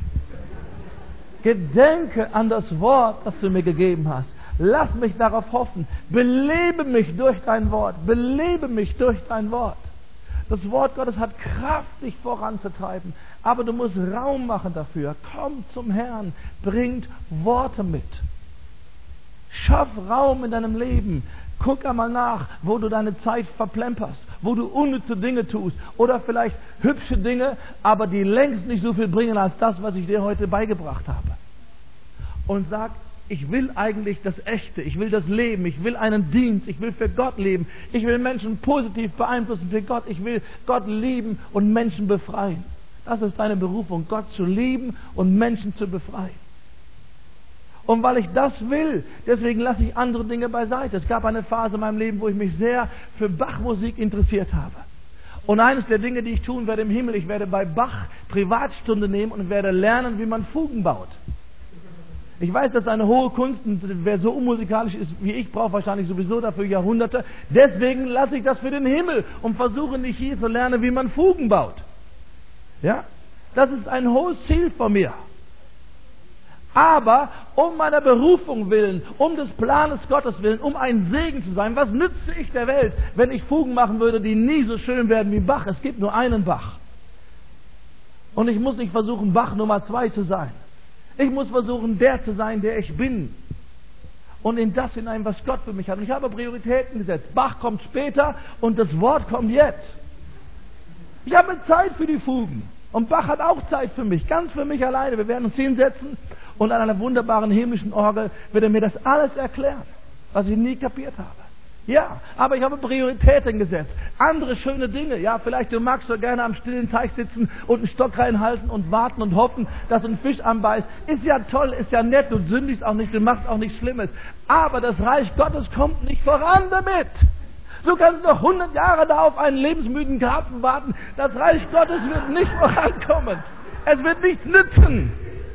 Gedenke an das Wort, das du mir gegeben hast. Lass mich darauf hoffen. Belebe mich durch dein Wort. Belebe mich durch dein Wort. Das Wort Gottes hat Kraft, dich voranzutreiben. Aber du musst Raum machen dafür. Komm zum Herrn. Bringt Worte mit. Schaff Raum in deinem Leben. Guck einmal nach, wo du deine Zeit verplemperst, wo du unnütze Dinge tust oder vielleicht hübsche Dinge, aber die längst nicht so viel bringen als das, was ich dir heute beigebracht habe. Und sag, ich will eigentlich das Echte, ich will das Leben, ich will einen Dienst, ich will für Gott leben, ich will Menschen positiv beeinflussen für Gott, ich will Gott lieben und Menschen befreien. Das ist deine Berufung, Gott zu lieben und Menschen zu befreien. Und weil ich das will, deswegen lasse ich andere Dinge beiseite. Es gab eine Phase in meinem Leben, wo ich mich sehr für Bach-Musik interessiert habe. Und eines der Dinge, die ich tun werde im Himmel, ich werde bei Bach Privatstunde nehmen und werde lernen, wie man Fugen baut. Ich weiß, das ist eine hohe Kunst, und wer so unmusikalisch ist wie ich, braucht wahrscheinlich sowieso dafür Jahrhunderte. Deswegen lasse ich das für den Himmel und versuche nicht hier zu lernen, wie man Fugen baut. Ja? Das ist ein hohes Ziel von mir. Aber um meiner Berufung willen, um des Planes Gottes willen, um ein Segen zu sein, was nütze ich der Welt, wenn ich Fugen machen würde, die nie so schön werden wie Bach? Es gibt nur einen Bach. Und ich muss nicht versuchen, Bach Nummer zwei zu sein. Ich muss versuchen, der zu sein, der ich bin. Und in das hinein, was Gott für mich hat. Und ich habe Prioritäten gesetzt. Bach kommt später und das Wort kommt jetzt. Ich habe Zeit für die Fugen. Und Bach hat auch Zeit für mich, ganz für mich alleine. Wir werden uns hinsetzen und an einer wunderbaren himmlischen Orgel wird er mir das alles erklären, was ich nie kapiert habe. Ja, aber ich habe Prioritäten gesetzt. Andere schöne Dinge. Ja, vielleicht du magst so gerne am stillen Teich sitzen und einen Stock reinhalten und warten und hoffen, dass ein Fisch anbeißt. Ist ja toll, ist ja nett. Du sündigst auch nicht, du machst auch nichts Schlimmes. Aber das Reich Gottes kommt nicht voran damit. Du kannst noch hundert Jahre da auf einen lebensmüden Karpfen warten. Das Reich Gottes wird nicht vorankommen. Es wird nichts nützen.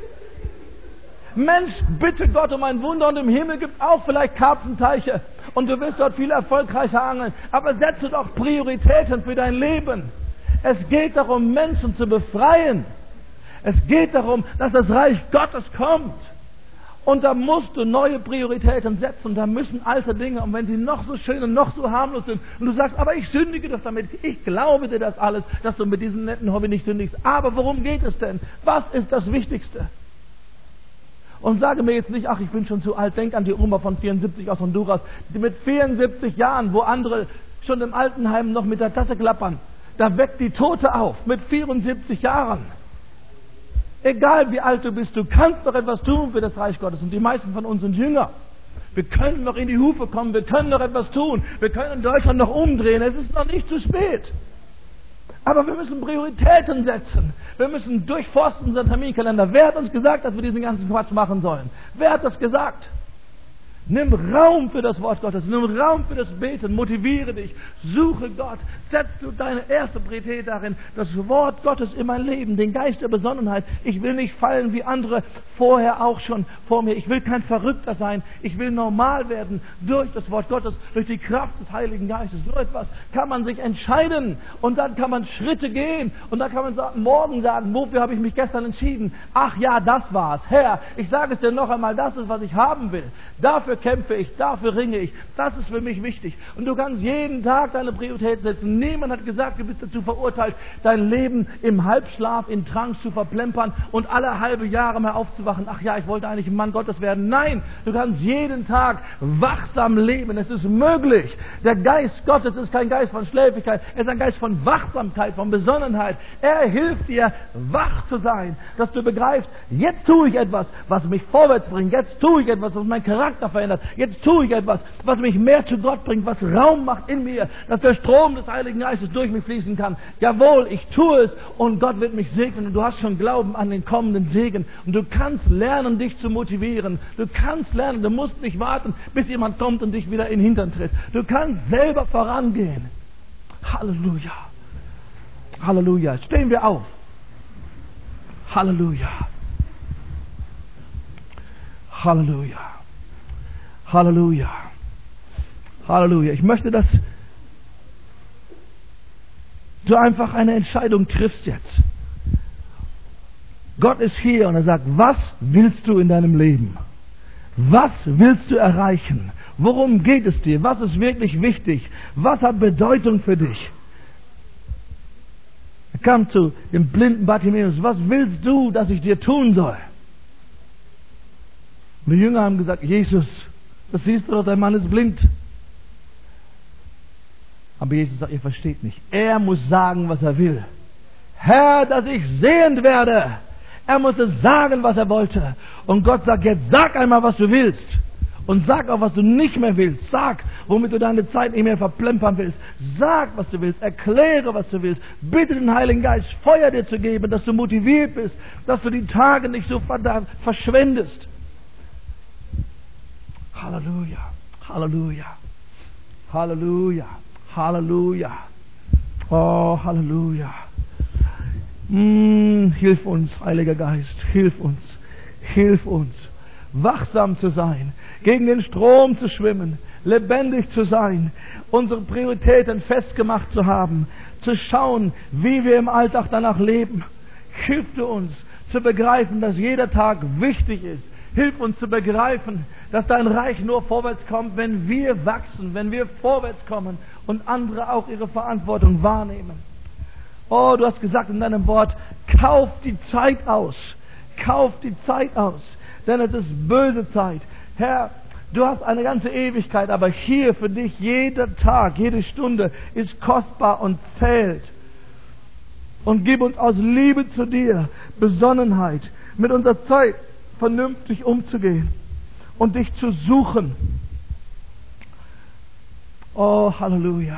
Mensch, bitte Gott um ein Wunder, und im Himmel gibt es auch vielleicht Karpfenteiche und du wirst dort viel erfolgreicher angeln. Aber setze doch Prioritäten für dein Leben. Es geht darum, Menschen zu befreien. Es geht darum, dass das Reich Gottes kommt. Und da musst du neue Prioritäten setzen. Und da müssen alte Dinge, und wenn sie noch so schön und noch so harmlos sind, und du sagst, aber ich sündige doch damit, ich glaube dir das alles, dass du mit diesem netten Hobby nicht sündigst. Aber worum geht es denn? Was ist das Wichtigste? Und sage mir jetzt nicht, ach, ich bin schon zu alt. Denk an die Oma von vierundsiebzig aus Honduras, die mit vierundsiebzig Jahren, wo andere schon im Altenheim noch mit der Tasse klappern, da weckt die Tote auf, mit vierundsiebzig Jahren. Egal wie alt du bist, du kannst doch etwas tun für das Reich Gottes. Und die meisten von uns sind jünger. Wir können noch in die Hufe kommen, wir können noch etwas tun. Wir können Deutschland noch umdrehen, es ist noch nicht zu spät. Aber wir müssen Prioritäten setzen. Wir müssen durchforsten unseren Terminkalender. Wer hat uns gesagt, dass wir diesen ganzen Quatsch machen sollen? Wer hat das gesagt? Nimm Raum für das Wort Gottes, nimm Raum für das Beten, motiviere dich, suche Gott, setz du deine erste Priorität darin, das Wort Gottes in mein Leben, den Geist der Besonnenheit. Ich will nicht fallen wie andere vorher auch schon vor mir. Ich will kein Verrückter sein, ich will normal werden durch das Wort Gottes, durch die Kraft des Heiligen Geistes. So etwas kann man sich entscheiden und dann kann man Schritte gehen und dann kann man sagen, morgen sagen, wofür habe ich mich gestern entschieden? Ach ja, das war's. Herr, ich sage es dir noch einmal, das ist, was ich haben will. Dafür kämpfe ich, dafür ringe ich. Das ist für mich wichtig. Und du kannst jeden Tag deine Priorität setzen. Niemand hat gesagt, du bist dazu verurteilt, dein Leben im Halbschlaf, in Trance zu verplempern und alle halbe Jahre mal aufzuwachen. Ach ja, ich wollte eigentlich ein Mann Gottes werden. Nein, du kannst jeden Tag wachsam leben. Es ist möglich. Der Geist Gottes ist kein Geist von Schläfrigkeit. Er ist ein Geist von Wachsamkeit, von Besonnenheit. Er hilft dir, wach zu sein, dass du begreifst, jetzt tue ich etwas, was mich vorwärts bringt. Jetzt tue ich etwas, was meinen Charakter verändert. Jetzt tue ich etwas, was mich mehr zu Gott bringt, was Raum macht in mir, dass der Strom des Heiligen Geistes durch mich fließen kann. Jawohl, ich tue es und Gott wird mich segnen und du hast schon Glauben an den kommenden Segen und du kannst lernen, dich zu motivieren. Du kannst lernen, du musst nicht warten, bis jemand kommt und dich wieder in den Hintern tritt. Du kannst selber vorangehen. Halleluja. Halleluja. Stehen wir auf. Halleluja. Halleluja. Halleluja. Halleluja. Ich möchte das du einfach eine Entscheidung triffst jetzt. Gott ist hier und er sagt, was willst du in deinem Leben? Was willst du erreichen? Worum geht es dir? Was ist wirklich wichtig? Was hat Bedeutung für dich? Er kam zu dem blinden Bartimäus. Was willst du, dass ich dir tun soll? Und die Jünger haben gesagt, Jesus, das siehst du doch, der Mann ist blind. Aber Jesus sagt, ihr versteht nicht. Er muss sagen, was er will. Herr, dass ich sehend werde. Er musste sagen, was er wollte. Und Gott sagt, jetzt sag einmal, was du willst. Und sag auch, was du nicht mehr willst. Sag, womit du deine Zeit nicht mehr verplempern willst. Sag, was du willst. Erkläre, was du willst. Bitte den Heiligen Geist Feuer dir zu geben, dass du motiviert bist, dass du die Tage nicht so verschwendest. Halleluja, Halleluja, Halleluja, Halleluja. Oh, Halleluja. Mm, hilf uns, Heiliger Geist, hilf uns, hilf uns, wachsam zu sein, gegen den Strom zu schwimmen, lebendig zu sein, unsere Prioritäten festgemacht zu haben, zu schauen, wie wir im Alltag danach leben. Hilf du uns zu begreifen, dass jeder Tag wichtig ist. Hilf uns zu begreifen, dass dein Reich nur vorwärts kommt, wenn wir wachsen, wenn wir vorwärts kommen und andere auch ihre Verantwortung wahrnehmen. Oh, du hast gesagt in deinem Wort, kauf die Zeit aus. Kauf die Zeit aus. Denn es ist böse Zeit. Herr, du hast eine ganze Ewigkeit, aber hier für dich jeder Tag, jede Stunde ist kostbar und zählt. Und gib uns aus Liebe zu dir Besonnenheit, mit unserer Zeit vernünftig umzugehen und dich zu suchen. Oh, Halleluja.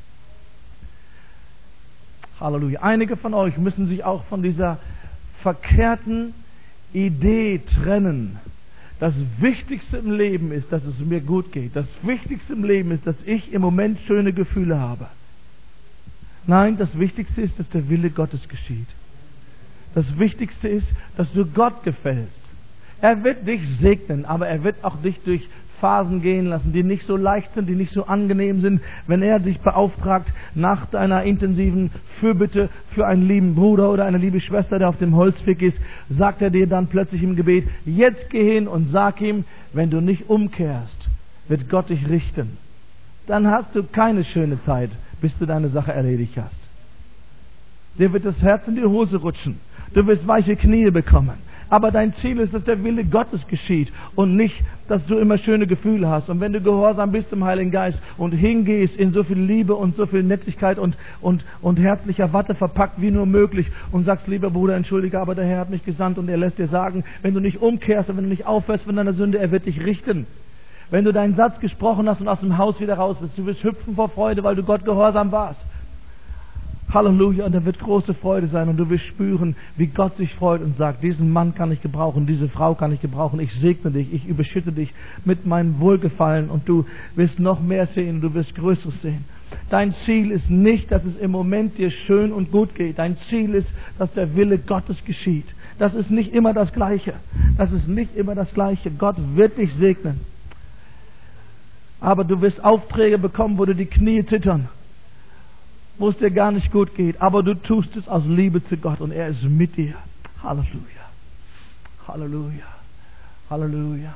Halleluja. Einige von euch müssen sich auch von dieser verkehrten Idee trennen. Das Wichtigste im Leben ist, dass es mir gut geht. Das Wichtigste im Leben ist, dass ich im Moment schöne Gefühle habe. Nein, das Wichtigste ist, dass der Wille Gottes geschieht. Das Wichtigste ist, dass du Gott gefällst. Er wird dich segnen, aber er wird auch dich durch Phasen gehen lassen, die nicht so leicht sind, die nicht so angenehm sind. Wenn er dich beauftragt, nach deiner intensiven Fürbitte für einen lieben Bruder oder eine liebe Schwester, der auf dem Holzweg ist, sagt er dir dann plötzlich im Gebet, jetzt geh hin und sag ihm, wenn du nicht umkehrst, wird Gott dich richten. Dann hast du keine schöne Zeit, bis du deine Sache erledigt hast. Dir wird das Herz in die Hose rutschen. Du wirst weiche Knie bekommen. Aber dein Ziel ist, dass der Wille Gottes geschieht und nicht, dass du immer schöne Gefühle hast. Und wenn du gehorsam bist im Heiligen Geist und hingehst in so viel Liebe und so viel Nettigkeit und, und, und herzlicher Watte verpackt wie nur möglich und sagst, lieber Bruder, entschuldige, aber der Herr hat mich gesandt und er lässt dir sagen, wenn du nicht umkehrst und wenn du nicht aufhörst von deiner Sünde, er wird dich richten. Wenn du deinen Satz gesprochen hast und aus dem Haus wieder raus bist, du wirst hüpfen vor Freude, weil du Gott gehorsam warst. Halleluja, und da wird große Freude sein und du wirst spüren, wie Gott sich freut und sagt, diesen Mann kann ich gebrauchen, diese Frau kann ich gebrauchen, ich segne dich, ich überschütte dich mit meinem Wohlgefallen und du wirst noch mehr sehen, du wirst Größeres sehen. Dein Ziel ist nicht, dass es im Moment dir schön und gut geht. Dein Ziel ist, dass der Wille Gottes geschieht. Das ist nicht immer das Gleiche. Das ist nicht immer das Gleiche. Gott wird dich segnen. Aber du wirst Aufträge bekommen, wo du die Knie zittern, wo es dir gar nicht gut geht, aber du tust es aus Liebe zu Gott und er ist mit dir. Halleluja. Halleluja. Halleluja.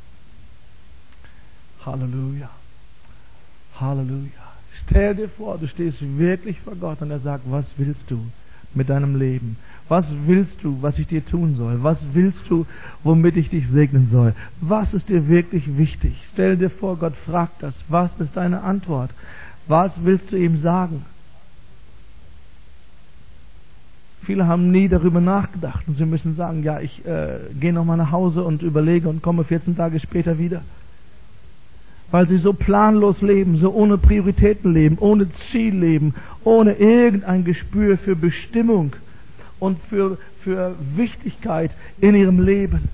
Halleluja. Halleluja. Stell dir vor, du stehst wirklich vor Gott und er sagt, was willst du mit deinem Leben? Was willst du, was ich dir tun soll? Was willst du, womit ich dich segnen soll? Was ist dir wirklich wichtig? Stell dir vor, Gott fragt das. Was ist deine Antwort? Was willst du ihm sagen? Viele haben nie darüber nachgedacht und sie müssen sagen, ja, ich äh, gehe nochmal nach Hause und überlege und komme vierzehn Tage später wieder. Weil sie so planlos leben, so ohne Prioritäten leben, ohne Ziel leben, ohne irgendein Gespür für Bestimmung und für, für Wichtigkeit in ihrem Leben.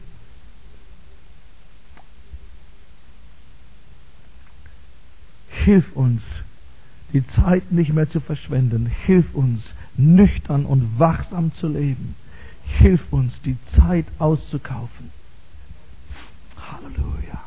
Hilf uns, die Zeit nicht mehr zu verschwenden. Hilf uns, nüchtern und wachsam zu leben. Hilf uns, die Zeit auszukaufen. Halleluja,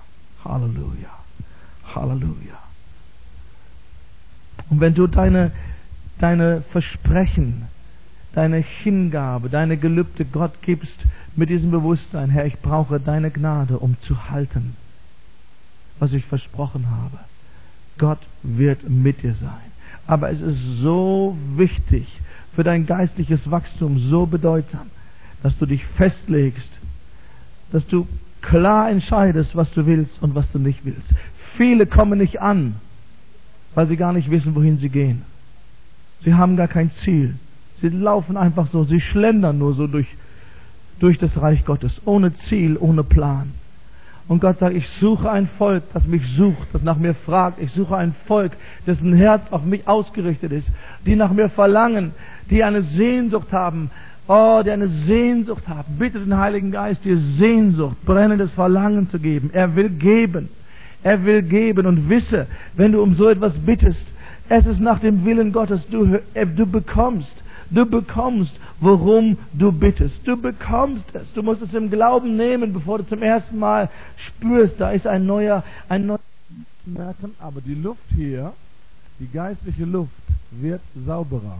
Halleluja, Halleluja. Und wenn du deine, deine Versprechen, deine Hingabe, deine Gelübde Gott gibst mit diesem Bewusstsein, Herr, ich brauche deine Gnade, um zu halten, was ich versprochen habe. Gott wird mit dir sein. Aber es ist so wichtig, für dein geistliches Wachstum so bedeutsam, dass du dich festlegst, dass du klar entscheidest, was du willst und was du nicht willst. Viele kommen nicht an, weil sie gar nicht wissen, wohin sie gehen. Sie haben gar kein Ziel. Sie laufen einfach so, sie schlendern nur so durch, durch das Reich Gottes, ohne Ziel, ohne Plan. Und Gott sagt, ich suche ein Volk, das mich sucht, das nach mir fragt. Ich suche ein Volk, dessen Herz auf mich ausgerichtet ist, die nach mir verlangen, die eine Sehnsucht haben, oh, die eine Sehnsucht haben. Bitte den Heiligen Geist, dir Sehnsucht, brennendes Verlangen zu geben. Er will geben. Er will geben. Und wisse, wenn du um so etwas bittest, es ist nach dem Willen Gottes. Du, du bekommst. Du bekommst, worum du bittest. Du bekommst es. Du musst es im Glauben nehmen, bevor du zum ersten Mal spürst, da ist ein neuer, ein neuer merken. Aber die Luft hier, die geistliche Luft, wird sauberer.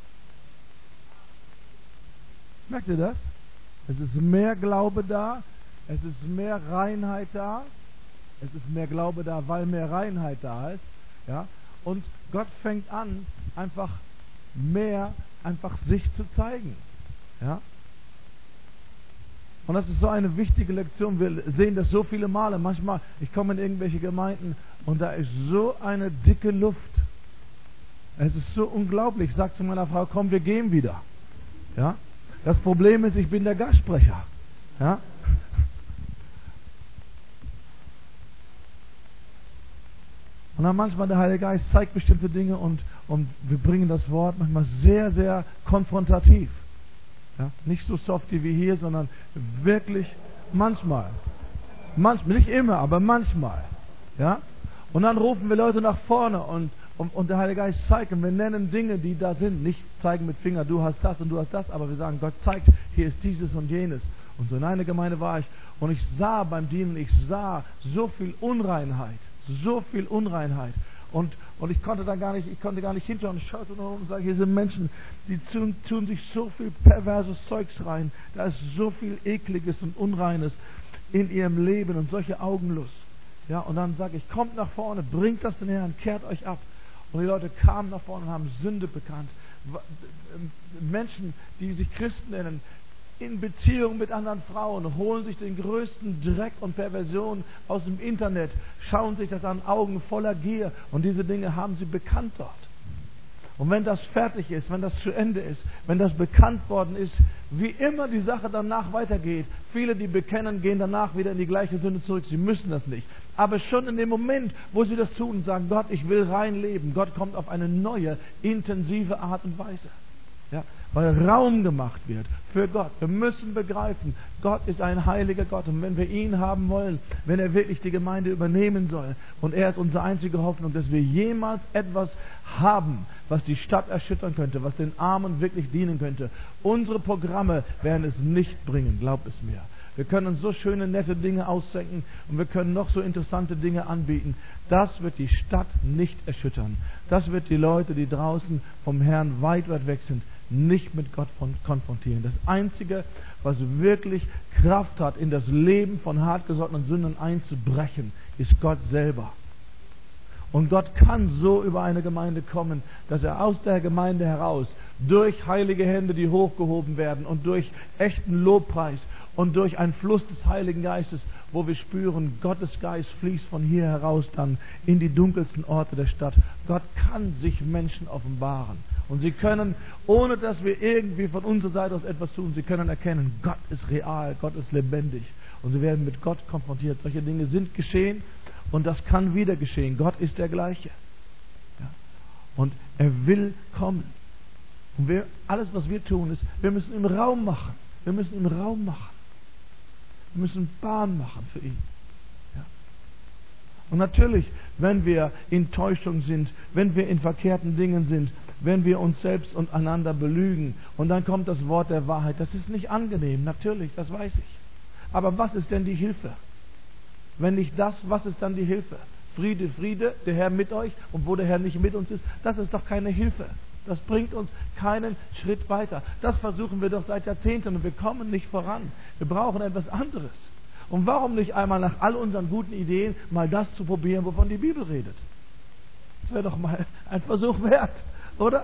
Merkt ihr das? Es ist mehr Glaube da, es ist mehr Reinheit da, es ist mehr Glaube da, weil mehr Reinheit da ist. Ja? Und Gott fängt an, einfach mehr einfach sich zu zeigen. Ja? Und das ist so eine wichtige Lektion. Wir sehen das so viele Male. Manchmal, ich komme in irgendwelche Gemeinden und da ist so eine dicke Luft. Es ist so unglaublich. Ich sage zu meiner Frau, komm, wir gehen wieder. Ja? Das Problem ist, ich bin der Gastsprecher. Ja? Und dann manchmal der Heilige Geist zeigt bestimmte Dinge und, und wir bringen das Wort manchmal sehr, sehr konfrontativ. Ja? Nicht so softy wie hier, sondern wirklich manchmal. Manchmal, nicht immer, aber manchmal. Ja? Und dann rufen wir Leute nach vorne und, und, und der Heilige Geist zeigt und wir nennen Dinge, die da sind. Nicht zeigen mit Finger, du hast das und du hast das, aber wir sagen, Gott zeigt, hier ist dieses und jenes. Und so in einer Gemeinde war ich und ich sah beim Dienen, ich sah so viel Unreinheit. So viel Unreinheit. Und, und ich konnte dann gar nicht, ich konnte gar nicht hinschauen. Ich schaute nur um und sage, hier sind Menschen, die tun, tun sich so viel perverses Zeugs rein. Da ist so viel Ekliges und Unreines in ihrem Leben und solche Augenlust. Ja, und dann sage ich, kommt nach vorne, bringt das den Herrn, kehrt euch ab. Und die Leute kamen nach vorne und haben Sünde bekannt. Menschen, die sich Christen nennen, in Beziehung mit anderen Frauen, holen sich den größten Dreck und Perversion aus dem Internet, schauen sich das an, Augen voller Gier, und diese Dinge haben sie bekannt dort. Und wenn das fertig ist, wenn das zu Ende ist, wenn das bekannt worden ist, wie immer die Sache danach weitergeht, viele, die bekennen, gehen danach wieder in die gleiche Sünde zurück. Sie müssen das nicht. Aber schon in dem Moment, wo sie das tun und sagen, Gott, ich will rein leben, Gott kommt auf eine neue, intensive Art und Weise. Ja, weil Raum gemacht wird für Gott. Wir müssen begreifen, Gott ist ein heiliger Gott. Und wenn wir ihn haben wollen, wenn er wirklich die Gemeinde übernehmen soll, und er ist unsere einzige Hoffnung, dass wir jemals etwas haben, was die Stadt erschüttern könnte, was den Armen wirklich dienen könnte. Unsere Programme werden es nicht bringen, glaubt es mir. Wir können uns so schöne, nette Dinge ausdenken und wir können noch so interessante Dinge anbieten. Das wird die Stadt nicht erschüttern. Das wird die Leute, die draußen vom Herrn weit, weit weg sind, nicht mit Gott konfrontieren. Das Einzige, was wirklich Kraft hat, in das Leben von hartgesottenen Sündern einzubrechen, ist Gott selber. Und Gott kann so über eine Gemeinde kommen, dass er aus der Gemeinde heraus, durch heilige Hände, die hochgehoben werden, und durch echten Lobpreis und durch einen Fluss des Heiligen Geistes, wo wir spüren, Gottes Geist fließt von hier heraus dann in die dunkelsten Orte der Stadt. Gott kann sich Menschen offenbaren. Und sie können, ohne dass wir irgendwie von unserer Seite aus etwas tun, sie können erkennen, Gott ist real, Gott ist lebendig. Und sie werden mit Gott konfrontiert. Solche Dinge sind geschehen und das kann wieder geschehen. Gott ist der Gleiche. Ja. Und er will kommen. Und wir, alles, was wir tun, ist, wir müssen ihm Raum machen. Wir müssen ihm Raum machen. Wir müssen Bahn machen für ihn. Ja. Und natürlich, wenn wir in Täuschung sind, wenn wir in verkehrten Dingen sind, wenn wir uns selbst und einander belügen und dann kommt das Wort der Wahrheit, das ist nicht angenehm, natürlich, das weiß ich. Aber was ist denn die Hilfe? Wenn nicht das, was ist dann die Hilfe? Friede, Friede, der Herr mit euch, und wo der Herr nicht mit uns ist, das ist doch keine Hilfe. Das bringt uns keinen Schritt weiter. Das versuchen wir doch seit Jahrzehnten und wir kommen nicht voran. Wir brauchen etwas anderes. Und warum nicht einmal nach all unseren guten Ideen mal das zu probieren, wovon die Bibel redet? Das wäre doch mal ein Versuch wert, oder?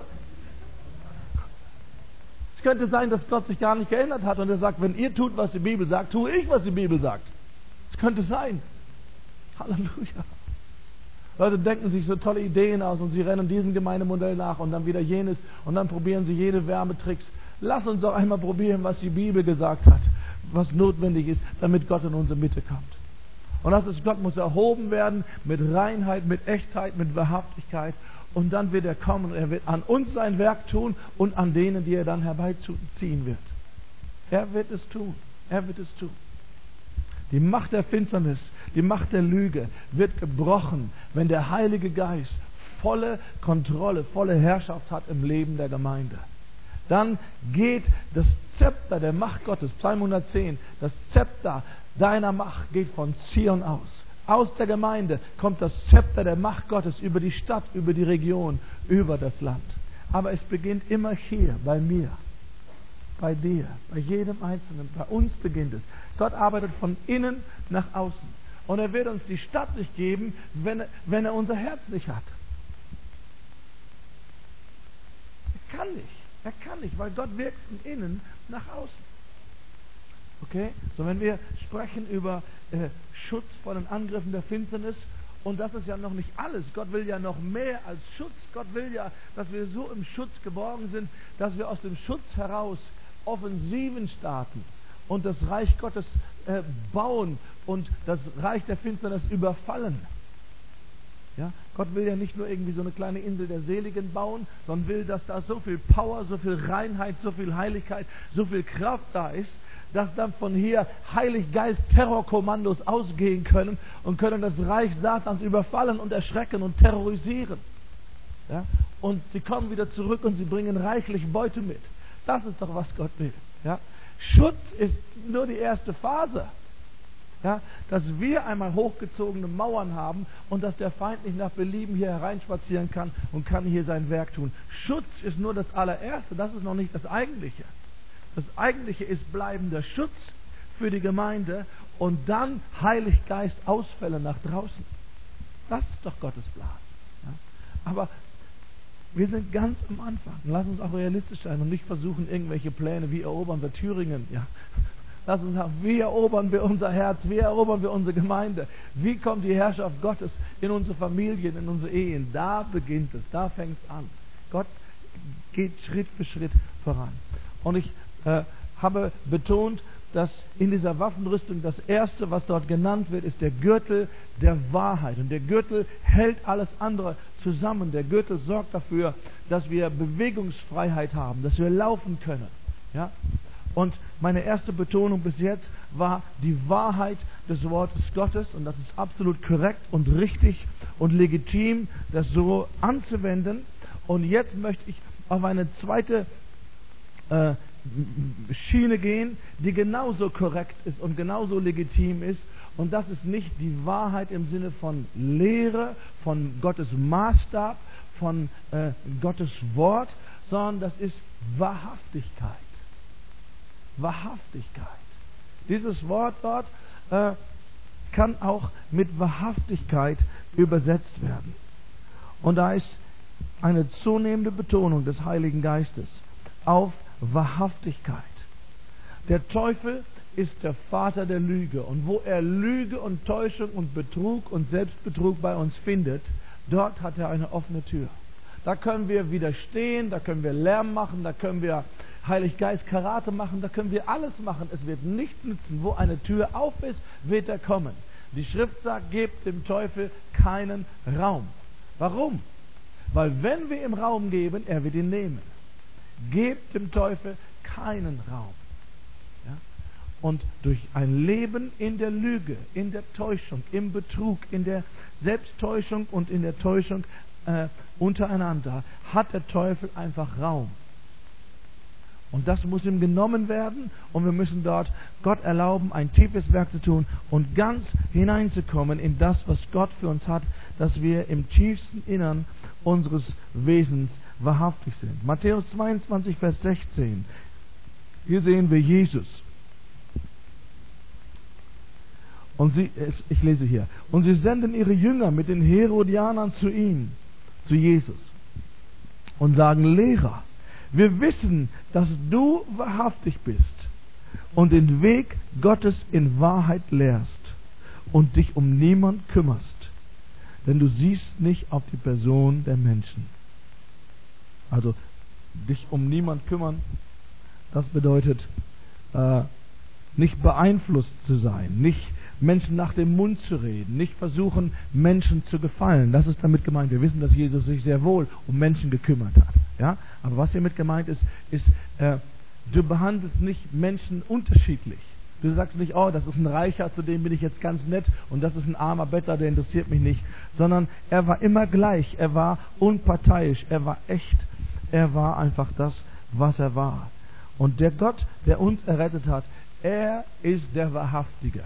Es könnte sein, dass Gott sich gar nicht geändert hat und er sagt, wenn ihr tut, was die Bibel sagt, tue ich, was die Bibel sagt. Es könnte sein. Halleluja. Leute denken sich so tolle Ideen aus und sie rennen diesem Gemeindemodell nach und dann wieder jenes und dann probieren sie jede Werbetricks. Lass uns doch einmal probieren, was die Bibel gesagt hat, was notwendig ist, damit Gott in unsere Mitte kommt. Und das ist, Gott muss erhoben werden mit Reinheit, mit Echtheit, mit Wahrhaftigkeit. Und dann wird er kommen und er wird an uns sein Werk tun und an denen, die er dann herbeiziehen wird. Er wird es tun. Er wird es tun. Die Macht der Finsternis, die Macht der Lüge wird gebrochen, wenn der Heilige Geist volle Kontrolle, volle Herrschaft hat im Leben der Gemeinde. Dann geht das Zepter der Macht Gottes, Psalm hundertzehn, das Zepter deiner Macht geht von Zion aus. Aus der Gemeinde kommt das Zepter der Macht Gottes über die Stadt, über die Region, über das Land. Aber es beginnt immer hier, bei mir, bei dir, bei jedem Einzelnen. Bei uns beginnt es. Gott arbeitet von innen nach außen. Und er wird uns die Stadt nicht geben, wenn, wenn er unser Herz nicht hat. Er kann nicht. Er kann nicht, weil Gott wirkt von innen nach außen. Okay? So, wenn wir sprechen über äh, Schutz vor den Angriffen der Finsternis, und das ist ja noch nicht alles. Gott will ja noch mehr als Schutz. Gott will ja, dass wir so im Schutz geborgen sind, dass wir aus dem Schutz heraus Offensiven starten und das Reich Gottes äh, bauen und das Reich der Finsternis überfallen. Ja? Gott will ja nicht nur irgendwie so eine kleine Insel der Seligen bauen, sondern will, dass da so viel Power, so viel Reinheit, so viel Heiligkeit, so viel Kraft da ist, dass dann von hier Heiliggeist Terrorkommandos ausgehen können und können das Reich Satans überfallen und erschrecken und terrorisieren. Ja? Und sie kommen wieder zurück und sie bringen reichlich Beute mit. Das ist doch, was Gott will. Ja? Schutz ist nur die erste Phase. Ja? Dass wir einmal hochgezogene Mauern haben und dass der Feind nicht nach Belieben hier hereinspazieren kann und kann hier sein Werk tun. Schutz ist nur das allererste, das ist noch nicht das Eigentliche. Das Eigentliche ist bleibender Schutz für die Gemeinde und dann Heiliggeist Ausfälle nach draußen. Das ist doch Gottes Plan. Ja? Aber wir sind ganz am Anfang. Lass uns auch realistisch sein und nicht versuchen, irgendwelche Pläne, wie erobern wir Thüringen. Ja. Lass uns sagen, wie erobern wir unser Herz, wie erobern wir unsere Gemeinde, wie kommt die Herrschaft Gottes in unsere Familien, in unsere Ehen. Da beginnt es, da fängt es an. Gott geht Schritt für Schritt voran. Und ich äh, habe betont, dass in dieser Waffenrüstung das Erste, was dort genannt wird, ist der Gürtel der Wahrheit. Und der Gürtel hält alles andere zusammen. Der Gürtel sorgt dafür, dass wir Bewegungsfreiheit haben, dass wir laufen können. Ja? Und meine erste Betonung bis jetzt war die Wahrheit des Wortes Gottes. Und das ist absolut korrekt und richtig und legitim, das so anzuwenden. Und jetzt möchte ich auf eine zweite äh, Schiene gehen, die genauso korrekt ist und genauso legitim ist. Und das ist nicht die Wahrheit im Sinne von Lehre, von Gottes Maßstab, von äh, Gottes Wort, sondern das ist Wahrhaftigkeit. Wahrhaftigkeit. Dieses Wort dort äh, kann auch mit Wahrhaftigkeit übersetzt werden. Und da ist eine zunehmende Betonung des Heiligen Geistes auf Wahrhaftigkeit. Der Teufel ist der Vater der Lüge. Und wo er Lüge und Täuschung und Betrug und Selbstbetrug bei uns findet, dort hat er eine offene Tür. Da können wir widerstehen, da können wir Lärm machen, da können wir Heiliggeist Karate machen, da können wir alles machen. Es wird nicht nützen. Wo eine Tür auf ist, wird er kommen. Die Schrift sagt, gebt dem Teufel keinen Raum. Warum? Weil wenn wir ihm Raum geben, er wird ihn nehmen. Gebt dem Teufel keinen Raum. Ja? Und durch ein Leben in der Lüge, in der Täuschung, im Betrug, in der Selbsttäuschung und in der Täuschung äh, untereinander, hat der Teufel einfach Raum. Und das muss ihm genommen werden und wir müssen dort Gott erlauben, ein tiefes Werk zu tun und ganz hineinzukommen in das, was Gott für uns hat, dass wir im tiefsten Innern unseres Wesens wahrhaftig sind. Matthäus zweiundzwanzig, Vers sechzehn. Hier sehen wir Jesus. Und sie, ich lese hier, und sie senden ihre Jünger mit den Herodianern zu ihm, zu Jesus, und sagen: Lehrer, wir wissen, dass du wahrhaftig bist und den Weg Gottes in Wahrheit lehrst und dich um niemand kümmerst, denn du siehst nicht auf die Person der Menschen. Also, dich um niemand kümmern, das bedeutet, äh, nicht beeinflusst zu sein, nicht Menschen nach dem Mund zu reden, nicht versuchen, Menschen zu gefallen. Das ist damit gemeint. Wir wissen, dass Jesus sich sehr wohl um Menschen gekümmert hat. Ja? Aber was hiermit gemeint ist, ist, äh, du behandelst nicht Menschen unterschiedlich. Du sagst nicht, oh, das ist ein Reicher, zu dem bin ich jetzt ganz nett, und das ist ein armer Bettler, der interessiert mich nicht. Sondern er war immer gleich, er war unparteiisch, er war echt, er war einfach das, was er war. Und der Gott, der uns errettet hat, er ist der Wahrhaftige.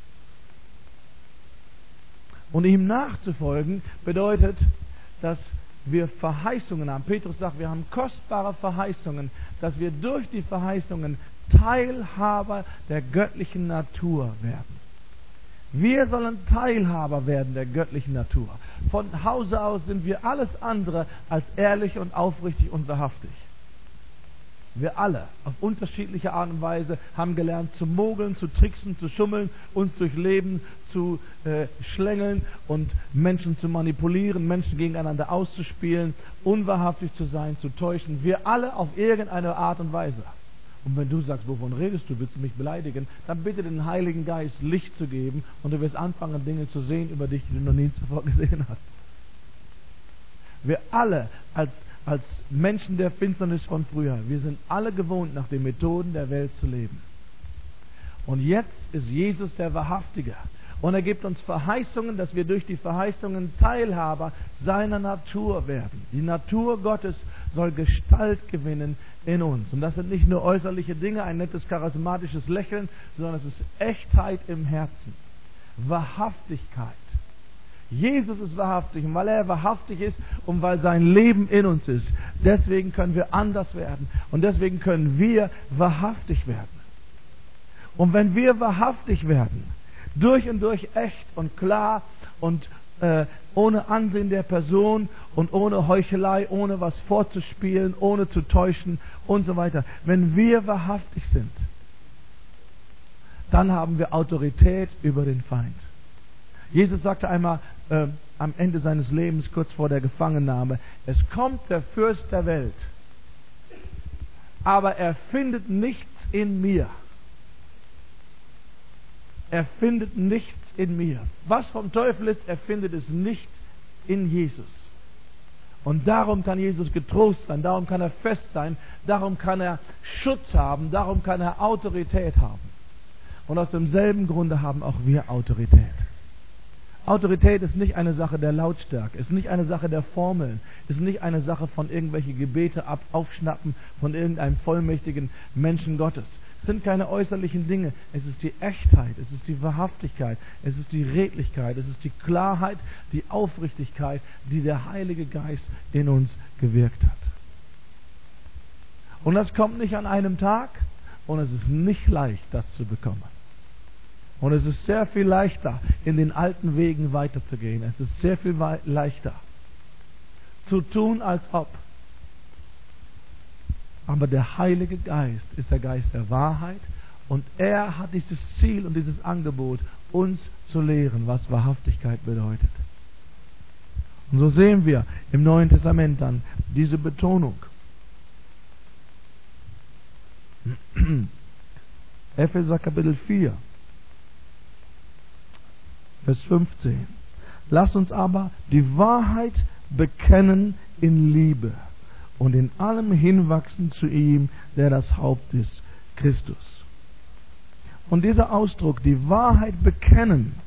Und ihm nachzufolgen bedeutet, dass wir Verheißungen haben. Petrus sagt, wir haben kostbare Verheißungen, dass wir durch die Verheißungen Teilhaber der göttlichen Natur werden. Wir sollen Teilhaber werden der göttlichen Natur. Von Hause aus sind wir alles andere als ehrlich und aufrichtig und wahrhaftig. Wir alle, auf unterschiedliche Art und Weise, haben gelernt zu mogeln, zu tricksen, zu schummeln, uns durch Leben zu äh, schlängeln und Menschen zu manipulieren, Menschen gegeneinander auszuspielen, unwahrhaftig zu sein, zu täuschen. Wir alle auf irgendeine Art und Weise. Und wenn du sagst, wovon redest du, willst du mich beleidigen, dann bitte den Heiligen Geist Licht zu geben und du wirst anfangen, Dinge zu sehen über dich, die du noch nie zuvor gesehen hast. Wir alle als, als Menschen der Finsternis von früher, wir sind alle gewohnt, nach den Methoden der Welt zu leben. Und jetzt ist Jesus der Wahrhaftige. Und er gibt uns Verheißungen, dass wir durch die Verheißungen Teilhaber seiner Natur werden. Die Natur Gottes soll Gestalt gewinnen in uns. Und das sind nicht nur äußerliche Dinge, ein nettes charismatisches Lächeln, sondern es ist Echtheit im Herzen. Wahrhaftigkeit. Jesus ist wahrhaftig, und weil er wahrhaftig ist und weil sein Leben in uns ist, deswegen können wir anders werden und deswegen können wir wahrhaftig werden. Und wenn wir wahrhaftig werden, durch und durch echt und klar und äh, ohne Ansehen der Person und ohne Heuchelei, ohne was vorzuspielen, ohne zu täuschen und so weiter, wenn wir wahrhaftig sind, dann haben wir Autorität über den Feind. Jesus sagte einmal äh, am Ende seines Lebens, kurz vor der Gefangennahme: Es kommt der Fürst der Welt, aber er findet nichts in mir. Er findet nichts in mir. Was vom Teufel ist, er findet es nicht in Jesus. Und darum kann Jesus getrost sein, darum kann er fest sein, darum kann er Schutz haben, darum kann er Autorität haben. Und aus demselben Grunde haben auch wir Autorität. Autorität ist nicht eine Sache der Lautstärke, ist nicht eine Sache der Formeln, ist nicht eine Sache von irgendwelche Gebete ab, aufschnappen von irgendeinem vollmächtigen Menschen Gottes. Es sind keine äußerlichen Dinge, es ist die Echtheit, es ist die Wahrhaftigkeit, es ist die Redlichkeit, es ist die Klarheit, die Aufrichtigkeit, die der Heilige Geist in uns gewirkt hat. Und das kommt nicht an einem Tag und es ist nicht leicht, das zu bekommen. Und es ist sehr viel leichter, in den alten Wegen weiterzugehen. Es ist sehr viel leichter, zu tun, als ob. Aber der Heilige Geist ist der Geist der Wahrheit und er hat dieses Ziel und dieses Angebot, uns zu lehren, was Wahrhaftigkeit bedeutet. Und so sehen wir im Neuen Testament dann diese Betonung. Epheser Kapitel vier. Vers fünfzehn. Lasst uns aber die Wahrheit bekennen in Liebe und in allem hinwachsen zu ihm, der das Haupt ist, Christus. Und dieser Ausdruck, die Wahrheit bekennen,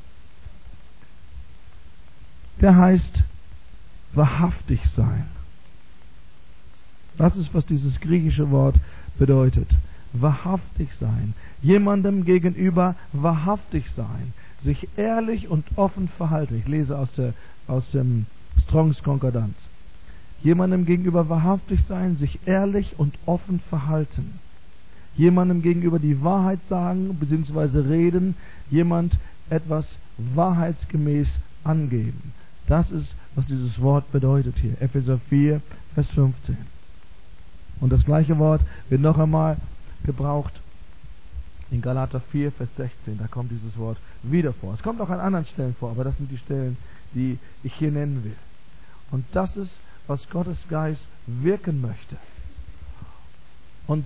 der heißt wahrhaftig sein. Das ist, was dieses griechische Wort bedeutet. Wahrhaftig sein. Jemandem gegenüber wahrhaftig sein. Sich ehrlich und offen verhalten. Ich lese aus, der, aus dem Strongs Konkordanz. Jemandem gegenüber wahrhaftig sein, sich ehrlich und offen verhalten. Jemandem gegenüber die Wahrheit sagen bzw. reden, jemand etwas wahrheitsgemäß angeben. Das ist, was dieses Wort bedeutet hier. Epheser vier, Vers fünfzehn. Und das gleiche Wort wird noch einmal gebraucht in Galater vier, Vers sechzehn. Da kommt dieses Wort wieder vor. Es kommt auch an anderen Stellen vor, aber das sind die Stellen, die ich hier nennen will. Und das ist, was Gottes Geist wirken möchte. Und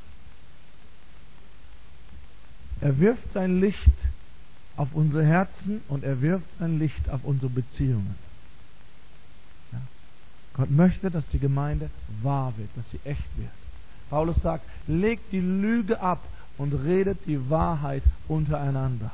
er wirft sein Licht auf unsere Herzen und er wirft sein Licht auf unsere Beziehungen. Ja. Gott möchte, dass die Gemeinde wahr wird, dass sie echt wird. Paulus sagt, legt die Lüge ab und redet die Wahrheit untereinander.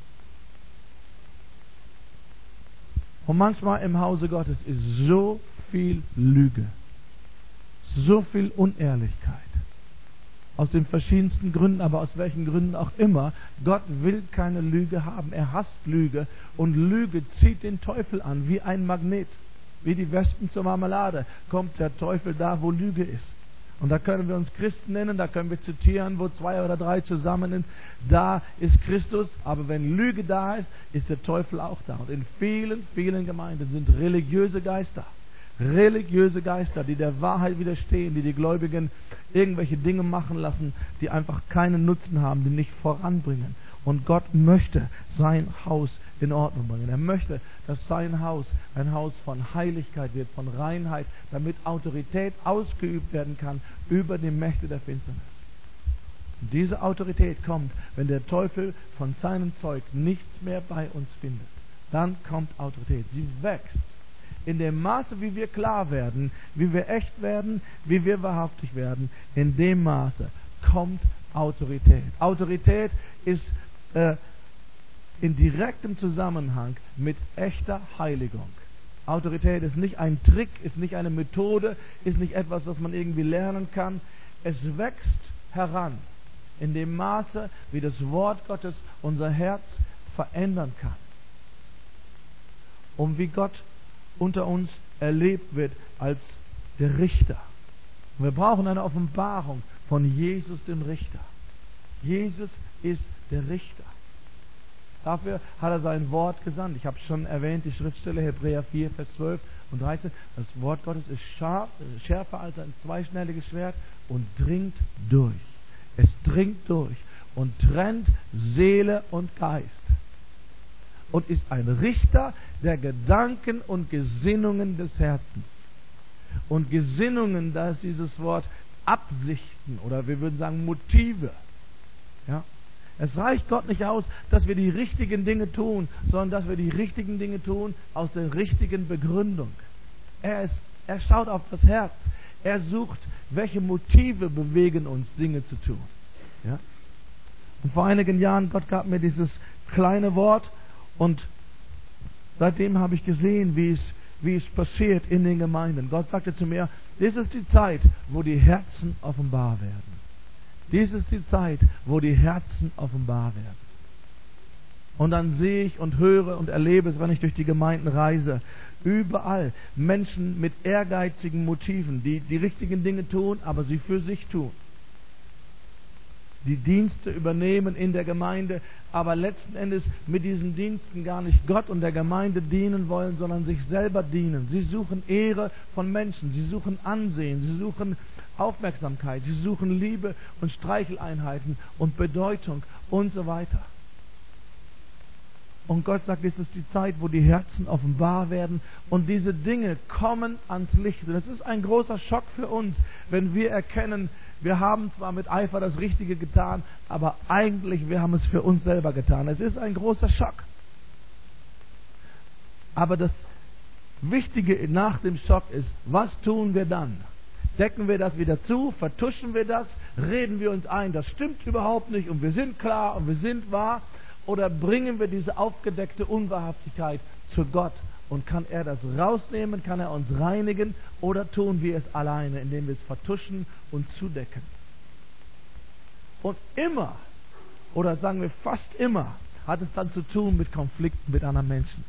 Und manchmal im Hause Gottes ist so viel Lüge, so viel Unehrlichkeit. Aus den verschiedensten Gründen, aber aus welchen Gründen auch immer. Gott will keine Lüge haben. Er hasst Lüge. Und Lüge zieht den Teufel an, wie ein Magnet. Wie die Wespen zur Marmelade kommt der Teufel da, wo Lüge ist. Und da können wir uns Christen nennen, da können wir zitieren, wo zwei oder drei zusammen sind. Da ist Christus, aber wenn Lüge da ist, ist der Teufel auch da. Und in vielen, vielen Gemeinden sind religiöse Geister. Religiöse Geister, die der Wahrheit widerstehen, die die Gläubigen irgendwelche Dinge machen lassen, die einfach keinen Nutzen haben, die nicht voranbringen. Und Gott möchte sein Haus in Ordnung bringen. Er möchte, dass sein Haus ein Haus von Heiligkeit wird, von Reinheit, damit Autorität ausgeübt werden kann über die Mächte der Finsternis. Und diese Autorität kommt, wenn der Teufel von seinem Zeug nichts mehr bei uns findet. Dann kommt Autorität. Sie wächst. In dem Maße, wie wir klar werden, wie wir echt werden, wie wir wahrhaftig werden, in dem Maße kommt Autorität. Autorität ist äh, in direktem Zusammenhang mit echter Heiligung. Autorität ist nicht ein Trick, ist nicht eine Methode, ist nicht etwas, was man irgendwie lernen kann. Es wächst heran in dem Maße, wie das Wort Gottes unser Herz verändern kann. Und wie Gott unter uns erlebt wird als der Richter. Und wir brauchen eine Offenbarung von Jesus, dem Richter. Jesus ist der Richter. Dafür hat er sein Wort gesandt. Ich habe schon erwähnt, die Schriftstelle Hebräer vier, Vers zwölf und dreizehn. Das Wort Gottes ist scharf, schärfer als ein zweischneidiges Schwert und dringt durch. Es dringt durch und trennt Seele und Geist. Und ist ein Richter der Gedanken und Gesinnungen des Herzens. Und Gesinnungen, da ist dieses Wort Absichten oder wir würden sagen Motive. Ja? Es reicht Gott nicht aus, dass wir die richtigen Dinge tun, sondern dass wir die richtigen Dinge tun aus der richtigen Begründung. Er, ist, er schaut auf das Herz. Er sucht, welche Motive bewegen uns, Dinge zu tun. Ja? Und vor einigen Jahren, Gott gab mir dieses kleine Wort, und seitdem habe ich gesehen, wie es, wie es passiert in den Gemeinden. Gott sagte zu mir, dies ist die Zeit, wo die Herzen offenbar werden. Dies ist die Zeit, wo die Herzen offenbar werden. Und dann sehe ich und höre und erlebe es, wenn ich durch die Gemeinden reise, überall Menschen mit ehrgeizigen Motiven, die die richtigen Dinge tun, aber sie für sich tun. Die Dienste übernehmen in der Gemeinde, aber letzten Endes mit diesen Diensten gar nicht Gott und der Gemeinde dienen wollen, sondern sich selber dienen. Sie suchen Ehre von Menschen, sie suchen Ansehen, sie suchen Aufmerksamkeit, sie suchen Liebe und Streicheleinheiten und Bedeutung und so weiter. Und Gott sagt, es ist die Zeit, wo die Herzen offenbar werden und diese Dinge kommen ans Licht. Und es ist ein großer Schock für uns, wenn wir erkennen, wir haben zwar mit Eifer das Richtige getan, aber eigentlich wir haben es für uns selber getan. Es ist ein großer Schock. Aber das Wichtige nach dem Schock ist, was tun wir dann? Decken wir das wieder zu? Vertuschen wir das? Reden wir uns ein, das stimmt überhaupt nicht und wir sind klar und wir sind wahr? Oder bringen wir diese aufgedeckte Unwahrhaftigkeit zu Gott Und kann er das rausnehmen, kann er uns reinigen, oder tun wir es alleine, indem wir es vertuschen und zudecken? Und immer, oder sagen wir fast immer, hat es dann zu tun mit Konflikten mit anderen Menschen.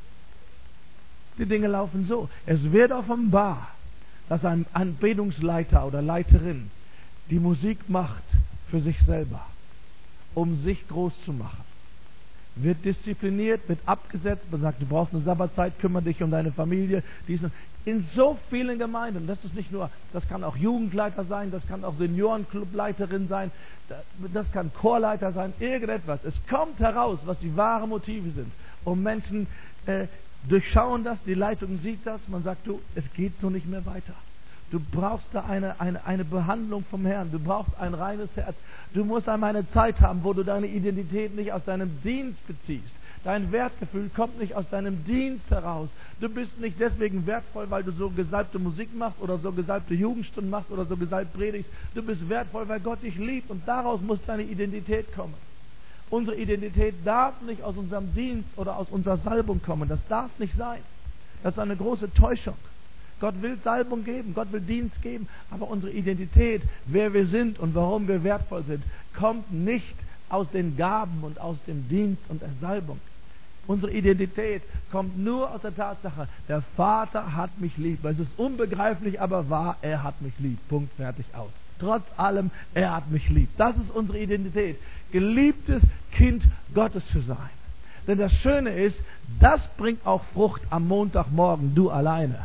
Die Dinge laufen so. Es wird offenbar, dass ein Anbetungsleiter oder Leiterin die Musik macht für sich selber, um sich groß zu machen. Wird diszipliniert, wird abgesetzt, man sagt, du brauchst eine Sabbatzeit, kümmere dich um deine Familie. Diesen. In so vielen Gemeinden, das ist nicht nur, das kann auch Jugendleiter sein, das kann auch Seniorenclubleiterin sein, das kann Chorleiter sein, irgendetwas. Es kommt heraus, was die wahren Motive sind. Und Menschen äh, durchschauen das, die Leitung sieht das, man sagt, du, es geht so nicht mehr weiter. Du brauchst da eine, eine, eine Behandlung vom Herrn. Du brauchst ein reines Herz. Du musst einmal eine Zeit haben, wo du deine Identität nicht aus deinem Dienst beziehst. Dein Wertgefühl kommt nicht aus deinem Dienst heraus. Du bist nicht deswegen wertvoll, weil du so gesalbte Musik machst oder so gesalbte Jugendstunden machst oder so gesalbt predigst. Du bist wertvoll, weil Gott dich liebt, und daraus muss deine Identität kommen. Unsere Identität darf nicht aus unserem Dienst oder aus unserer Salbung kommen. Das darf nicht sein. Das ist eine große Täuschung. Gott will Salbung geben, Gott will Dienst geben, aber unsere Identität, wer wir sind und warum wir wertvoll sind, kommt nicht aus den Gaben und aus dem Dienst und der Salbung. Unsere Identität kommt nur aus der Tatsache, der Vater hat mich lieb. Es ist unbegreiflich, aber wahr, er hat mich lieb. Punkt, fertig, aus. Trotz allem, er hat mich lieb. Das ist unsere Identität. Geliebtes Kind Gottes zu sein. Denn das Schöne ist, das bringt auch Frucht am Montagmorgen, du alleine.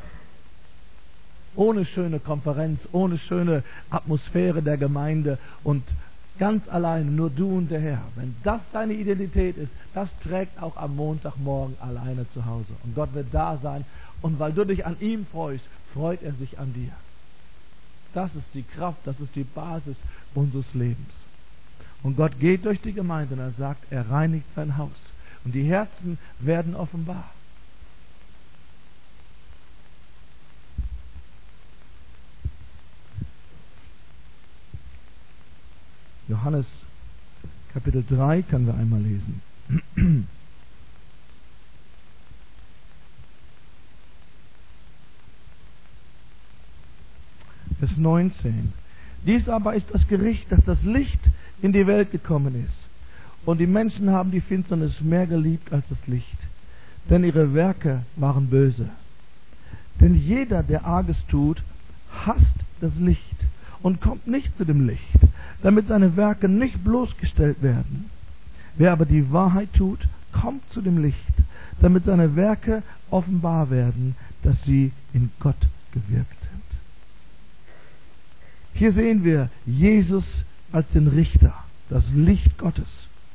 Ohne schöne Konferenz, ohne schöne Atmosphäre der Gemeinde und ganz alleine, nur du und der Herr. Wenn das deine Identität ist, das trägt auch am Montagmorgen alleine zu Hause. Und Gott wird da sein, und weil du dich an ihm freust, freut er sich an dir. Das ist die Kraft, das ist die Basis unseres Lebens. Und Gott geht durch die Gemeinde und er sagt, er reinigt sein Haus. Und die Herzen werden offenbar. Johannes Kapitel drei können wir einmal lesen. Vers neunzehn. Dies aber ist das Gericht, dass das Licht in die Welt gekommen ist. Und die Menschen haben die Finsternis mehr geliebt als das Licht, denn ihre Werke waren böse. Denn jeder, der Arges tut, hasst das Licht und kommt nicht zu dem Licht, damit seine Werke nicht bloßgestellt werden. Wer aber die Wahrheit tut, kommt zu dem Licht, damit seine Werke offenbar werden, dass sie in Gott gewirkt sind. Hier sehen wir Jesus als den Richter, das Licht Gottes.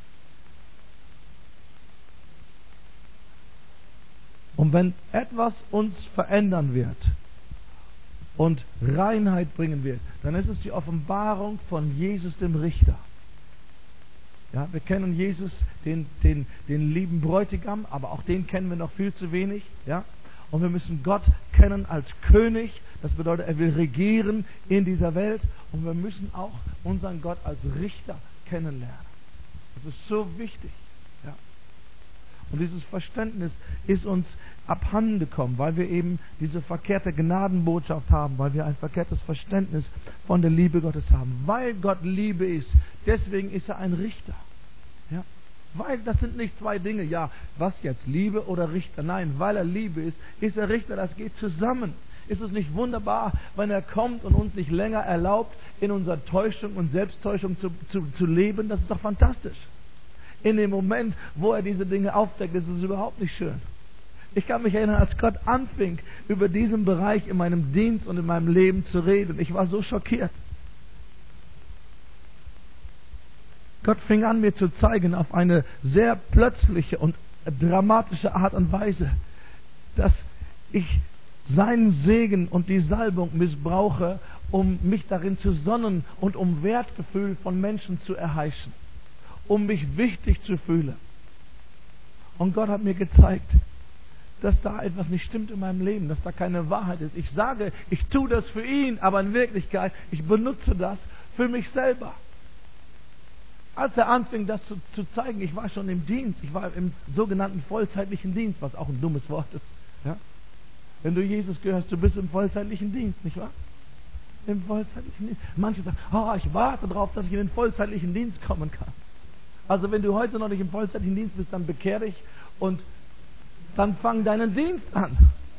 Und wenn etwas uns verändern wird und Reinheit bringen wird, dann ist es die Offenbarung von Jesus, dem Richter. Ja, wir kennen Jesus, den, den, den lieben Bräutigam, aber auch den kennen wir noch viel zu wenig. Ja? Und wir müssen Gott kennen als König. Das bedeutet, er will regieren in dieser Welt. Und wir müssen auch unseren Gott als Richter kennenlernen. Das ist so wichtig. Ja? Und dieses Verständnis ist uns abhanden gekommen, weil wir eben diese verkehrte Gnadenbotschaft haben, weil wir ein verkehrtes Verständnis von der Liebe Gottes haben. Weil Gott Liebe ist, deswegen ist er ein Richter. Ja? Weil das sind nicht zwei Dinge, ja, was jetzt, Liebe oder Richter? Nein, weil er Liebe ist, ist er Richter, das geht zusammen. Ist es nicht wunderbar, wenn er kommt und uns nicht länger erlaubt, in unserer Täuschung und Selbsttäuschung zu, zu, zu leben? Das ist doch fantastisch. In dem Moment, wo er diese Dinge aufdeckt, ist es überhaupt nicht schön. Ich kann mich erinnern, als Gott anfing, über diesen Bereich in meinem Dienst und in meinem Leben zu reden. Ich war so schockiert. Gott fing an, mir zu zeigen, auf eine sehr plötzliche und dramatische Art und Weise, dass ich seinen Segen und die Salbung missbrauche, um mich darin zu sonnen und um Wertgefühl von Menschen zu erheischen, um mich wichtig zu fühlen. Und Gott hat mir gezeigt, dass da etwas nicht stimmt in meinem Leben, dass da keine Wahrheit ist. Ich sage, ich tue das für ihn, aber in Wirklichkeit, ich benutze das für mich selber. Als er anfing, das zu, zu zeigen, ich war schon im Dienst, ich war im sogenannten vollzeitlichen Dienst, was auch ein dummes Wort ist. Ja? Wenn du Jesus gehörst, du bist im vollzeitlichen Dienst, nicht wahr? Im vollzeitlichen Dienst. Manche sagen, oh, ich warte darauf, dass ich in den vollzeitlichen Dienst kommen kann. Also wenn du heute noch nicht im vollzeitlichen Dienst bist, dann bekehr dich und dann fang deinen Dienst an.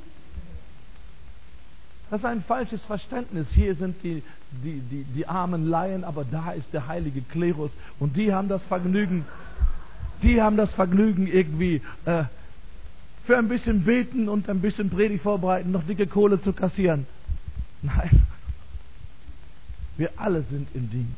Das ist ein falsches Verständnis. Hier sind die, die, die, die armen Laien, aber da ist der heilige Klerus. Und die haben das Vergnügen, die haben das Vergnügen irgendwie äh, für ein bisschen beten und ein bisschen Predigt vorbereiten, noch dicke Kohle zu kassieren. Nein. Wir alle sind im Dienst.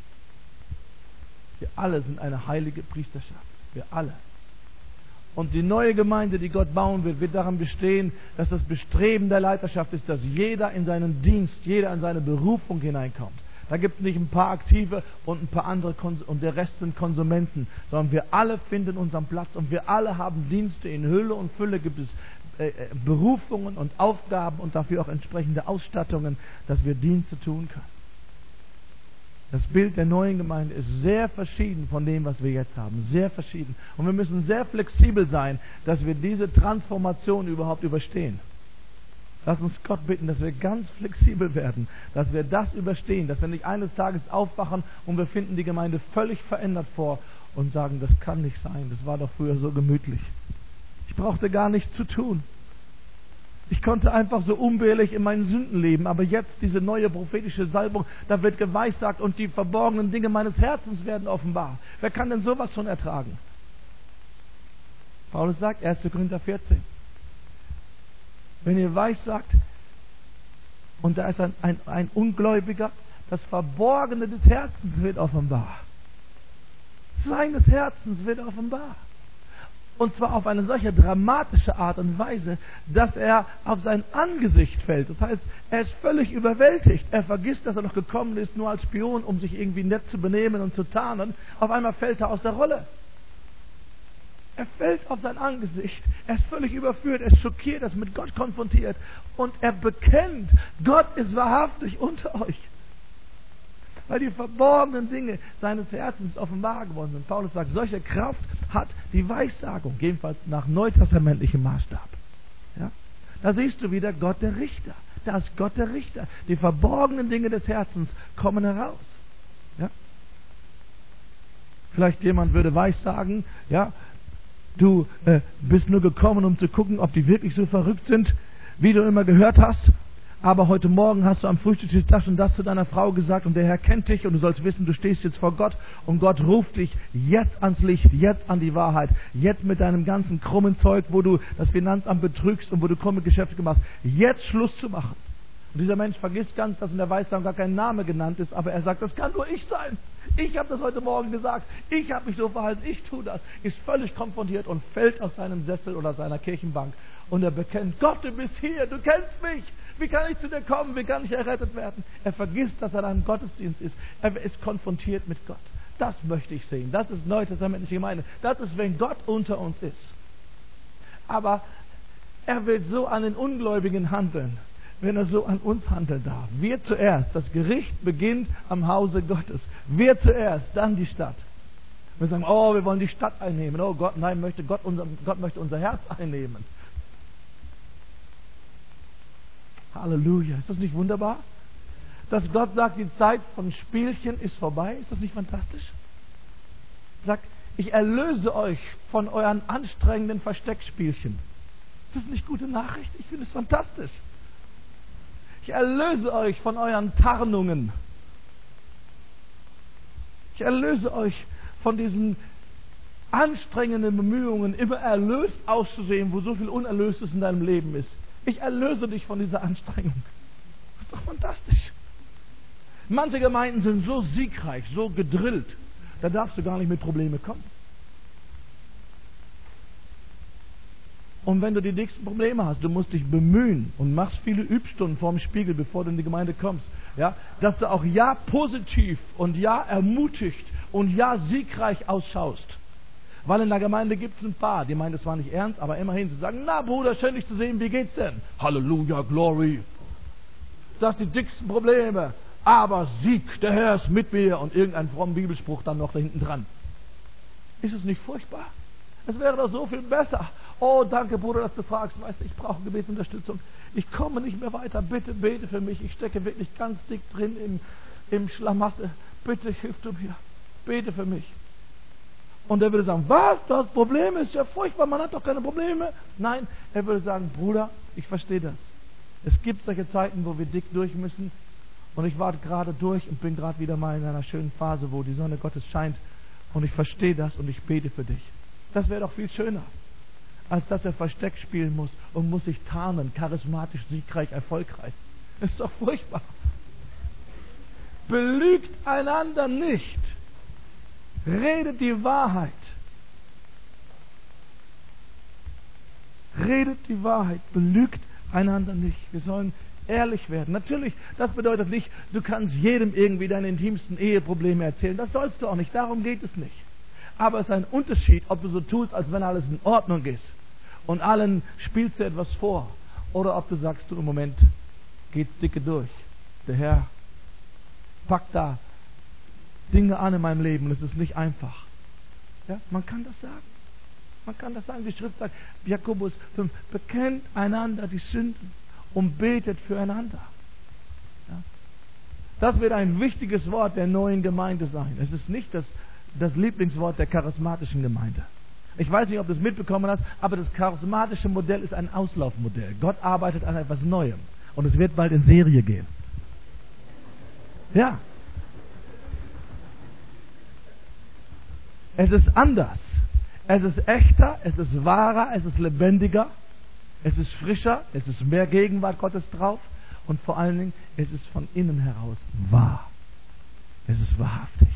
Wir alle sind eine heilige Priesterschaft. Wir alle. Und die neue Gemeinde, die Gott bauen wird, wird daran bestehen, dass das Bestreben der Leiterschaft ist, dass jeder in seinen Dienst, jeder in seine Berufung hineinkommt. Da gibt es nicht ein paar Aktive und ein paar andere Kons- und der Rest sind Konsumenten, sondern wir alle finden unseren Platz und wir alle haben Dienste in Hülle und Fülle, gibt es äh, Berufungen und Aufgaben und dafür auch entsprechende Ausstattungen, dass wir Dienste tun können. Das Bild der neuen Gemeinde ist sehr verschieden von dem, was wir jetzt haben. Sehr verschieden. Und wir müssen sehr flexibel sein, dass wir diese Transformation überhaupt überstehen. Lass uns Gott bitten, dass wir ganz flexibel werden, dass wir das überstehen, dass wir nicht eines Tages aufwachen und wir finden die Gemeinde völlig verändert vor und sagen, das kann nicht sein, das war doch früher so gemütlich. Ich brauchte gar nichts zu tun. Ich konnte einfach so unbeirrlich in meinen Sünden leben, aber jetzt diese neue prophetische Salbung, da wird geweissagt und die verborgenen Dinge meines Herzens werden offenbar. Wer kann denn sowas schon ertragen? Paulus sagt, erster Korinther vierzehn. Wenn ihr weissagt und da ist ein, ein, ein Ungläubiger, das Verborgene des Herzens wird offenbar. Seines Herzens wird offenbar. Und zwar auf eine solche dramatische Art und Weise, dass er auf sein Angesicht fällt. Das heißt, er ist völlig überwältigt. Er vergisst, dass er noch gekommen ist, nur als Spion, um sich irgendwie nett zu benehmen und zu tarnen. Auf einmal fällt er aus der Rolle. Er fällt auf sein Angesicht. Er ist völlig überführt. Er ist schockiert. Er ist mit Gott konfrontiert. Und er bekennt, Gott ist wahrhaftig unter euch. Weil die verborgenen Dinge seines Herzens offenbar geworden sind. Paulus sagt, solche Kraft hat die Weissagung, jedenfalls nach neutestamentlichem Maßstab. Ja? Da siehst du wieder Gott der Richter. Da ist Gott der Richter. Die verborgenen Dinge des Herzens kommen heraus. Ja? Vielleicht jemand würde Weissagen, ja, du äh, bist nur gekommen, um zu gucken, ob die wirklich so verrückt sind, wie du immer gehört hast. Aber heute Morgen hast du am Frühstückstisch das und das zu deiner Frau gesagt und der Herr kennt dich und du sollst wissen, du stehst jetzt vor Gott und Gott ruft dich jetzt ans Licht, jetzt an die Wahrheit, jetzt mit deinem ganzen krummen Zeug, wo du das Finanzamt betrügst und wo du krumme Geschäfte gemacht hast, jetzt Schluss zu machen. Und dieser Mensch vergisst ganz, dass in der Weissagung gar kein Name genannt ist, aber er sagt, das kann nur ich sein. Ich habe das heute Morgen gesagt, ich habe mich so verhalten, ich tue das. Ist völlig konfrontiert und fällt aus seinem Sessel oder seiner Kirchenbank und er bekennt, Gott, du bist hier, du kennst mich. Wie kann ich zu dir kommen? Wie kann ich errettet werden? Er vergisst, dass er in einem Gottesdienst ist. Er ist konfrontiert mit Gott. Das möchte ich sehen. Das ist neutestamentliche Gemeinde. Das ist, wenn Gott unter uns ist. Aber er will so an den Ungläubigen handeln, wenn er so an uns handeln darf. Wir zuerst. Das Gericht beginnt am Hause Gottes. Wir zuerst, dann die Stadt. Wir sagen, oh, wir wollen die Stadt einnehmen. Oh Gott, nein, möchte Gott, unser, Gott möchte unser Herz einnehmen. Halleluja. Ist das nicht wunderbar? Dass Gott sagt, die Zeit von Spielchen ist vorbei. Ist das nicht fantastisch? Sagt, ich erlöse euch von euren anstrengenden Versteckspielchen. Ist das nicht gute Nachricht? Ich finde es fantastisch. Ich erlöse euch von euren Tarnungen. Ich erlöse euch von diesen anstrengenden Bemühungen, immer erlöst auszusehen, wo so viel Unerlöstes in deinem Leben ist. Ich erlöse dich von dieser Anstrengung. Das ist doch fantastisch. Manche Gemeinden sind so siegreich, so gedrillt, da darfst du gar nicht mit Problemen kommen. Und wenn du die nächsten Probleme hast, du musst dich bemühen und machst viele Übstunden vorm Spiegel, bevor du in die Gemeinde kommst, ja, dass du auch ja positiv und ja ermutigt und ja siegreich ausschaust. Weil in der Gemeinde gibt es ein paar, die meinen das zwar nicht ernst, aber immerhin, sie sagen, na Bruder, schön dich zu sehen, wie geht's denn? Halleluja, Glory. Das sind die dicksten Probleme. Aber Sieg, der Herr ist mit mir und irgendein frommer Bibelspruch dann noch da hinten dran. Ist es nicht furchtbar? Es wäre doch so viel besser. oh, danke Bruder, dass du fragst, weißt du, ich brauche Gebetsunterstützung. Ich komme nicht mehr weiter, bitte bete für mich. Ich stecke wirklich ganz dick drin im, im Schlamassel. Bitte hilf du mir, bete für mich. Und er würde sagen, was, das Problem ist ja furchtbar, man hat doch keine Probleme. Nein, er würde sagen, Bruder, ich verstehe das. Es gibt solche Zeiten, wo wir dick durch müssen. Und ich warte gerade durch und bin gerade wieder mal in einer schönen Phase, wo die Sonne Gottes scheint. Und ich verstehe das und ich bete für dich. Das wäre doch viel schöner, als dass er Versteck spielen muss und muss sich tarnen, charismatisch, siegreich, erfolgreich. Ist doch furchtbar. Belügt einander nicht. Redet die Wahrheit. Redet die Wahrheit. Belügt einander nicht. Wir sollen ehrlich werden. Natürlich, das bedeutet nicht, du kannst jedem irgendwie deine intimsten Eheprobleme erzählen. Das sollst du auch nicht. Darum geht es nicht. Aber es ist ein Unterschied, ob du so tust, als wenn alles in Ordnung ist und allen spielst du etwas vor, oder ob du sagst, du, im Moment geht's dicke durch. Der Herr packt da Dinge an in meinem Leben und es ist nicht einfach. Ja, man kann das sagen. Man kann das sagen. Die Schrift sagt, Jakobus fünf, bekennt einander die Sünden und betet füreinander. Ja. Das wird ein wichtiges Wort der neuen Gemeinde sein. Es ist nicht das, das Lieblingswort der charismatischen Gemeinde. Ich weiß nicht, ob du es mitbekommen hast, aber das charismatische Modell ist ein Auslaufmodell. Gott arbeitet an etwas Neuem und es wird bald in Serie gehen. Ja. Es ist anders. Es ist echter, es ist wahrer, es ist lebendiger, es ist frischer, es ist mehr Gegenwart Gottes drauf und vor allen Dingen, es ist von innen heraus wahr. Es ist wahrhaftig.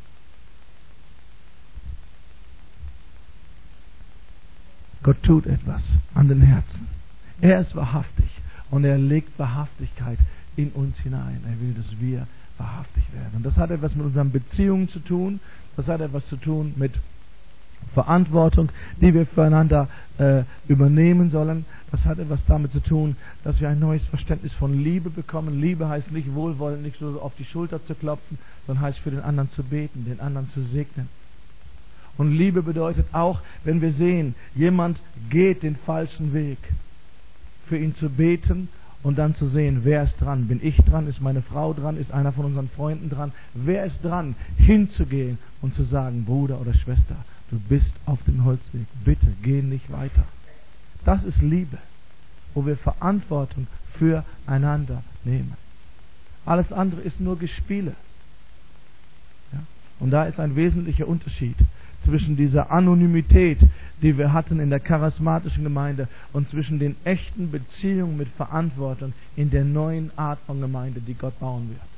Gott tut etwas an den Herzen. Er ist wahrhaftig und er legt Wahrhaftigkeit in uns hinein. Er will, dass wir wahrhaftig werden. Und das hat etwas mit unseren Beziehungen zu tun. Das hat etwas zu tun mit Verantwortung, die wir füreinander äh, übernehmen sollen. Das hat etwas damit zu tun, dass wir ein neues Verständnis von Liebe bekommen. Liebe heißt nicht wohlwollend, nicht so auf die Schulter zu klopfen, sondern heißt für den anderen zu beten, den anderen zu segnen. Und Liebe bedeutet auch, wenn wir sehen, jemand geht den falschen Weg, für ihn zu beten und dann zu sehen, wer ist dran? Bin ich dran? Ist meine Frau dran? Ist einer von unseren Freunden dran? Wer ist dran? Hinzugehen und zu sagen, Bruder oder Schwester, du bist auf dem Holzweg. Bitte, geh nicht weiter. Das ist Liebe, wo wir Verantwortung füreinander nehmen. Alles andere ist nur Gespiele. Ja? Und da ist ein wesentlicher Unterschied zwischen dieser Anonymität, die wir hatten in der charismatischen Gemeinde, und zwischen den echten Beziehungen mit Verantwortung in der neuen Art von Gemeinde, die Gott bauen wird.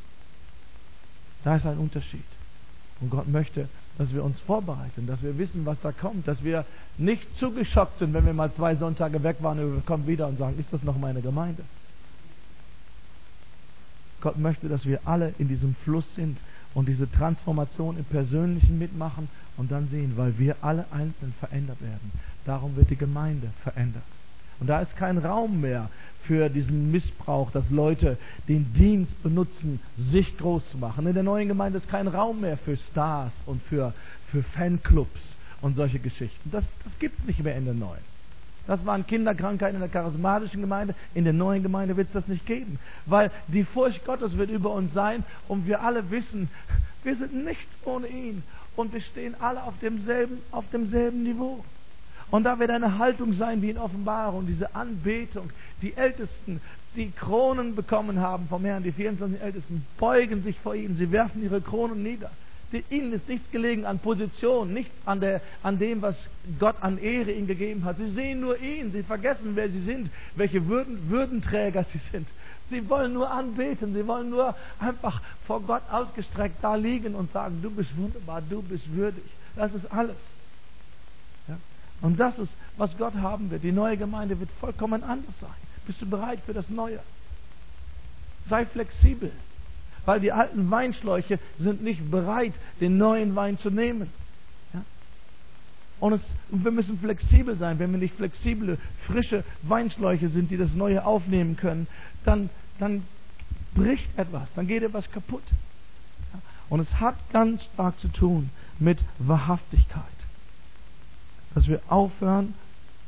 Da ist ein Unterschied. Und Gott möchte, dass wir uns vorbereiten, dass wir wissen, was da kommt, dass wir nicht zu geschockt sind, wenn wir mal zwei Sonntage weg waren und wir kommen wieder und sagen, ist das noch meine Gemeinde? Gott möchte, dass wir alle in diesem Fluss sind und diese Transformation im Persönlichen mitmachen und dann sehen, weil wir alle einzeln verändert werden. Darum wird die Gemeinde verändert. Und da ist kein Raum mehr für diesen Missbrauch, dass Leute den Dienst benutzen, sich groß zu machen. In der neuen Gemeinde ist kein Raum mehr für Stars und für, für Fanclubs und solche Geschichten. Das, das gibt es nicht mehr in der neuen. Das waren Kinderkrankheiten in der charismatischen Gemeinde. In der neuen Gemeinde wird es das nicht geben. Weil die Furcht Gottes wird über uns sein und wir alle wissen, wir sind nichts ohne ihn. Und wir stehen alle auf demselben, auf demselben Niveau. Und da wird eine Haltung sein wie in Offenbarung, diese Anbetung. Die Ältesten, die Kronen bekommen haben vom Herrn, die vierundzwanzig Ältesten, beugen sich vor ihm, sie werfen ihre Kronen nieder. Die, ihnen ist nichts gelegen an Position, nichts an, der, an dem, was Gott an Ehre ihnen gegeben hat. Sie sehen nur ihn, sie vergessen, wer sie sind, welche Würden, Würdenträger sie sind. Sie wollen nur anbeten, sie wollen nur einfach vor Gott ausgestreckt da liegen und sagen, du bist wunderbar, du bist würdig. Das ist alles. Ja? Und das ist, was Gott haben wird. Die neue Gemeinde wird vollkommen anders sein. Bist du bereit für das Neue? Sei flexibel. Weil die alten Weinschläuche sind nicht bereit, den neuen Wein zu nehmen. Ja? Und, es, und wir müssen flexibel sein. Wenn wir nicht flexible, frische Weinschläuche sind, die das Neue aufnehmen können, dann, dann bricht etwas, dann geht etwas kaputt. Ja? Und es hat ganz stark zu tun mit Wahrhaftigkeit. Dass wir aufhören,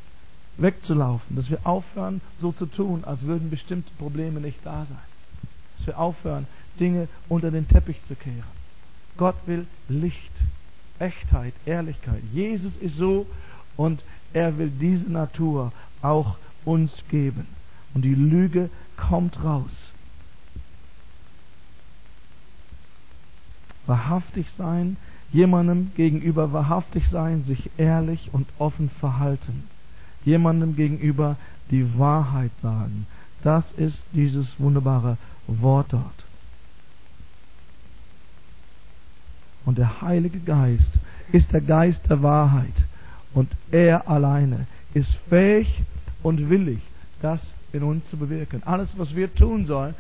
wegzulaufen, dass wir aufhören, so zu tun, als würden bestimmte Probleme nicht da sein. Dass wir aufhören, Dinge unter den Teppich zu kehren. Gott will Licht, Echtheit, Ehrlichkeit. Jesus ist so und er will diese Natur auch uns geben. Und die Lüge kommt raus. Wahrhaftig sein, jemandem gegenüber wahrhaftig sein, sich ehrlich und offen verhalten. Jemandem gegenüber die Wahrheit sagen. Das ist dieses wunderbare Wort dort. Und der Heilige Geist ist der Geist der Wahrheit. Und er alleine ist fähig und willig, das in uns zu bewirken. Alles, was wir tun sollen,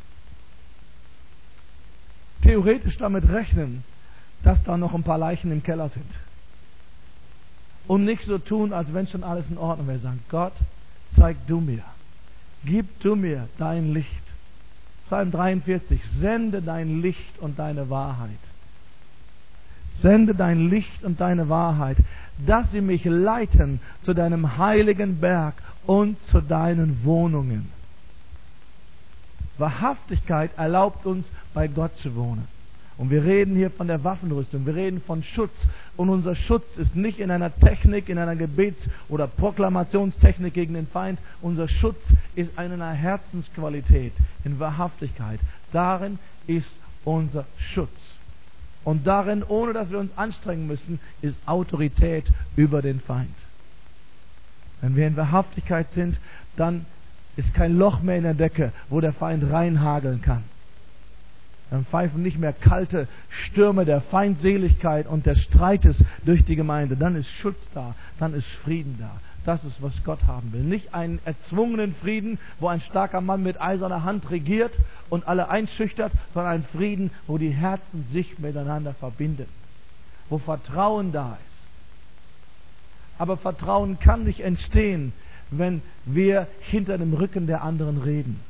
theoretisch damit rechnen, dass da noch ein paar Leichen im Keller sind. Und nicht so tun, als wenn schon alles in Ordnung wäre. Sagen, Gott, zeig du mir. Gib du mir dein Licht. Psalm dreiundvierzig, sende dein Licht und deine Wahrheit. Sende dein Licht und deine Wahrheit, dass sie mich leiten zu deinem heiligen Berg und zu deinen Wohnungen. Wahrhaftigkeit erlaubt uns, bei Gott zu wohnen. Und wir reden hier von der Waffenrüstung, wir reden von Schutz. Und unser Schutz ist nicht in einer Technik, in einer Gebets- oder Proklamationstechnik gegen den Feind. Unser Schutz ist in einer Herzensqualität, in Wahrhaftigkeit. Darin ist unser Schutz. Und darin, ohne dass wir uns anstrengen müssen, ist Autorität über den Feind. Wenn wir in Wahrhaftigkeit sind, dann ist kein Loch mehr in der Decke, wo der Feind reinhageln kann. Dann pfeifen nicht mehr kalte Stürme der Feindseligkeit und des Streites durch die Gemeinde. Dann ist Schutz da, dann ist Frieden da. Das ist, was Gott haben will. Nicht einen erzwungenen Frieden, wo ein starker Mann mit eiserner Hand regiert und alle einschüchtert, sondern einen Frieden, wo die Herzen sich miteinander verbinden. Wo Vertrauen da ist. Aber Vertrauen kann nicht entstehen, wenn wir hinter dem Rücken der anderen reden.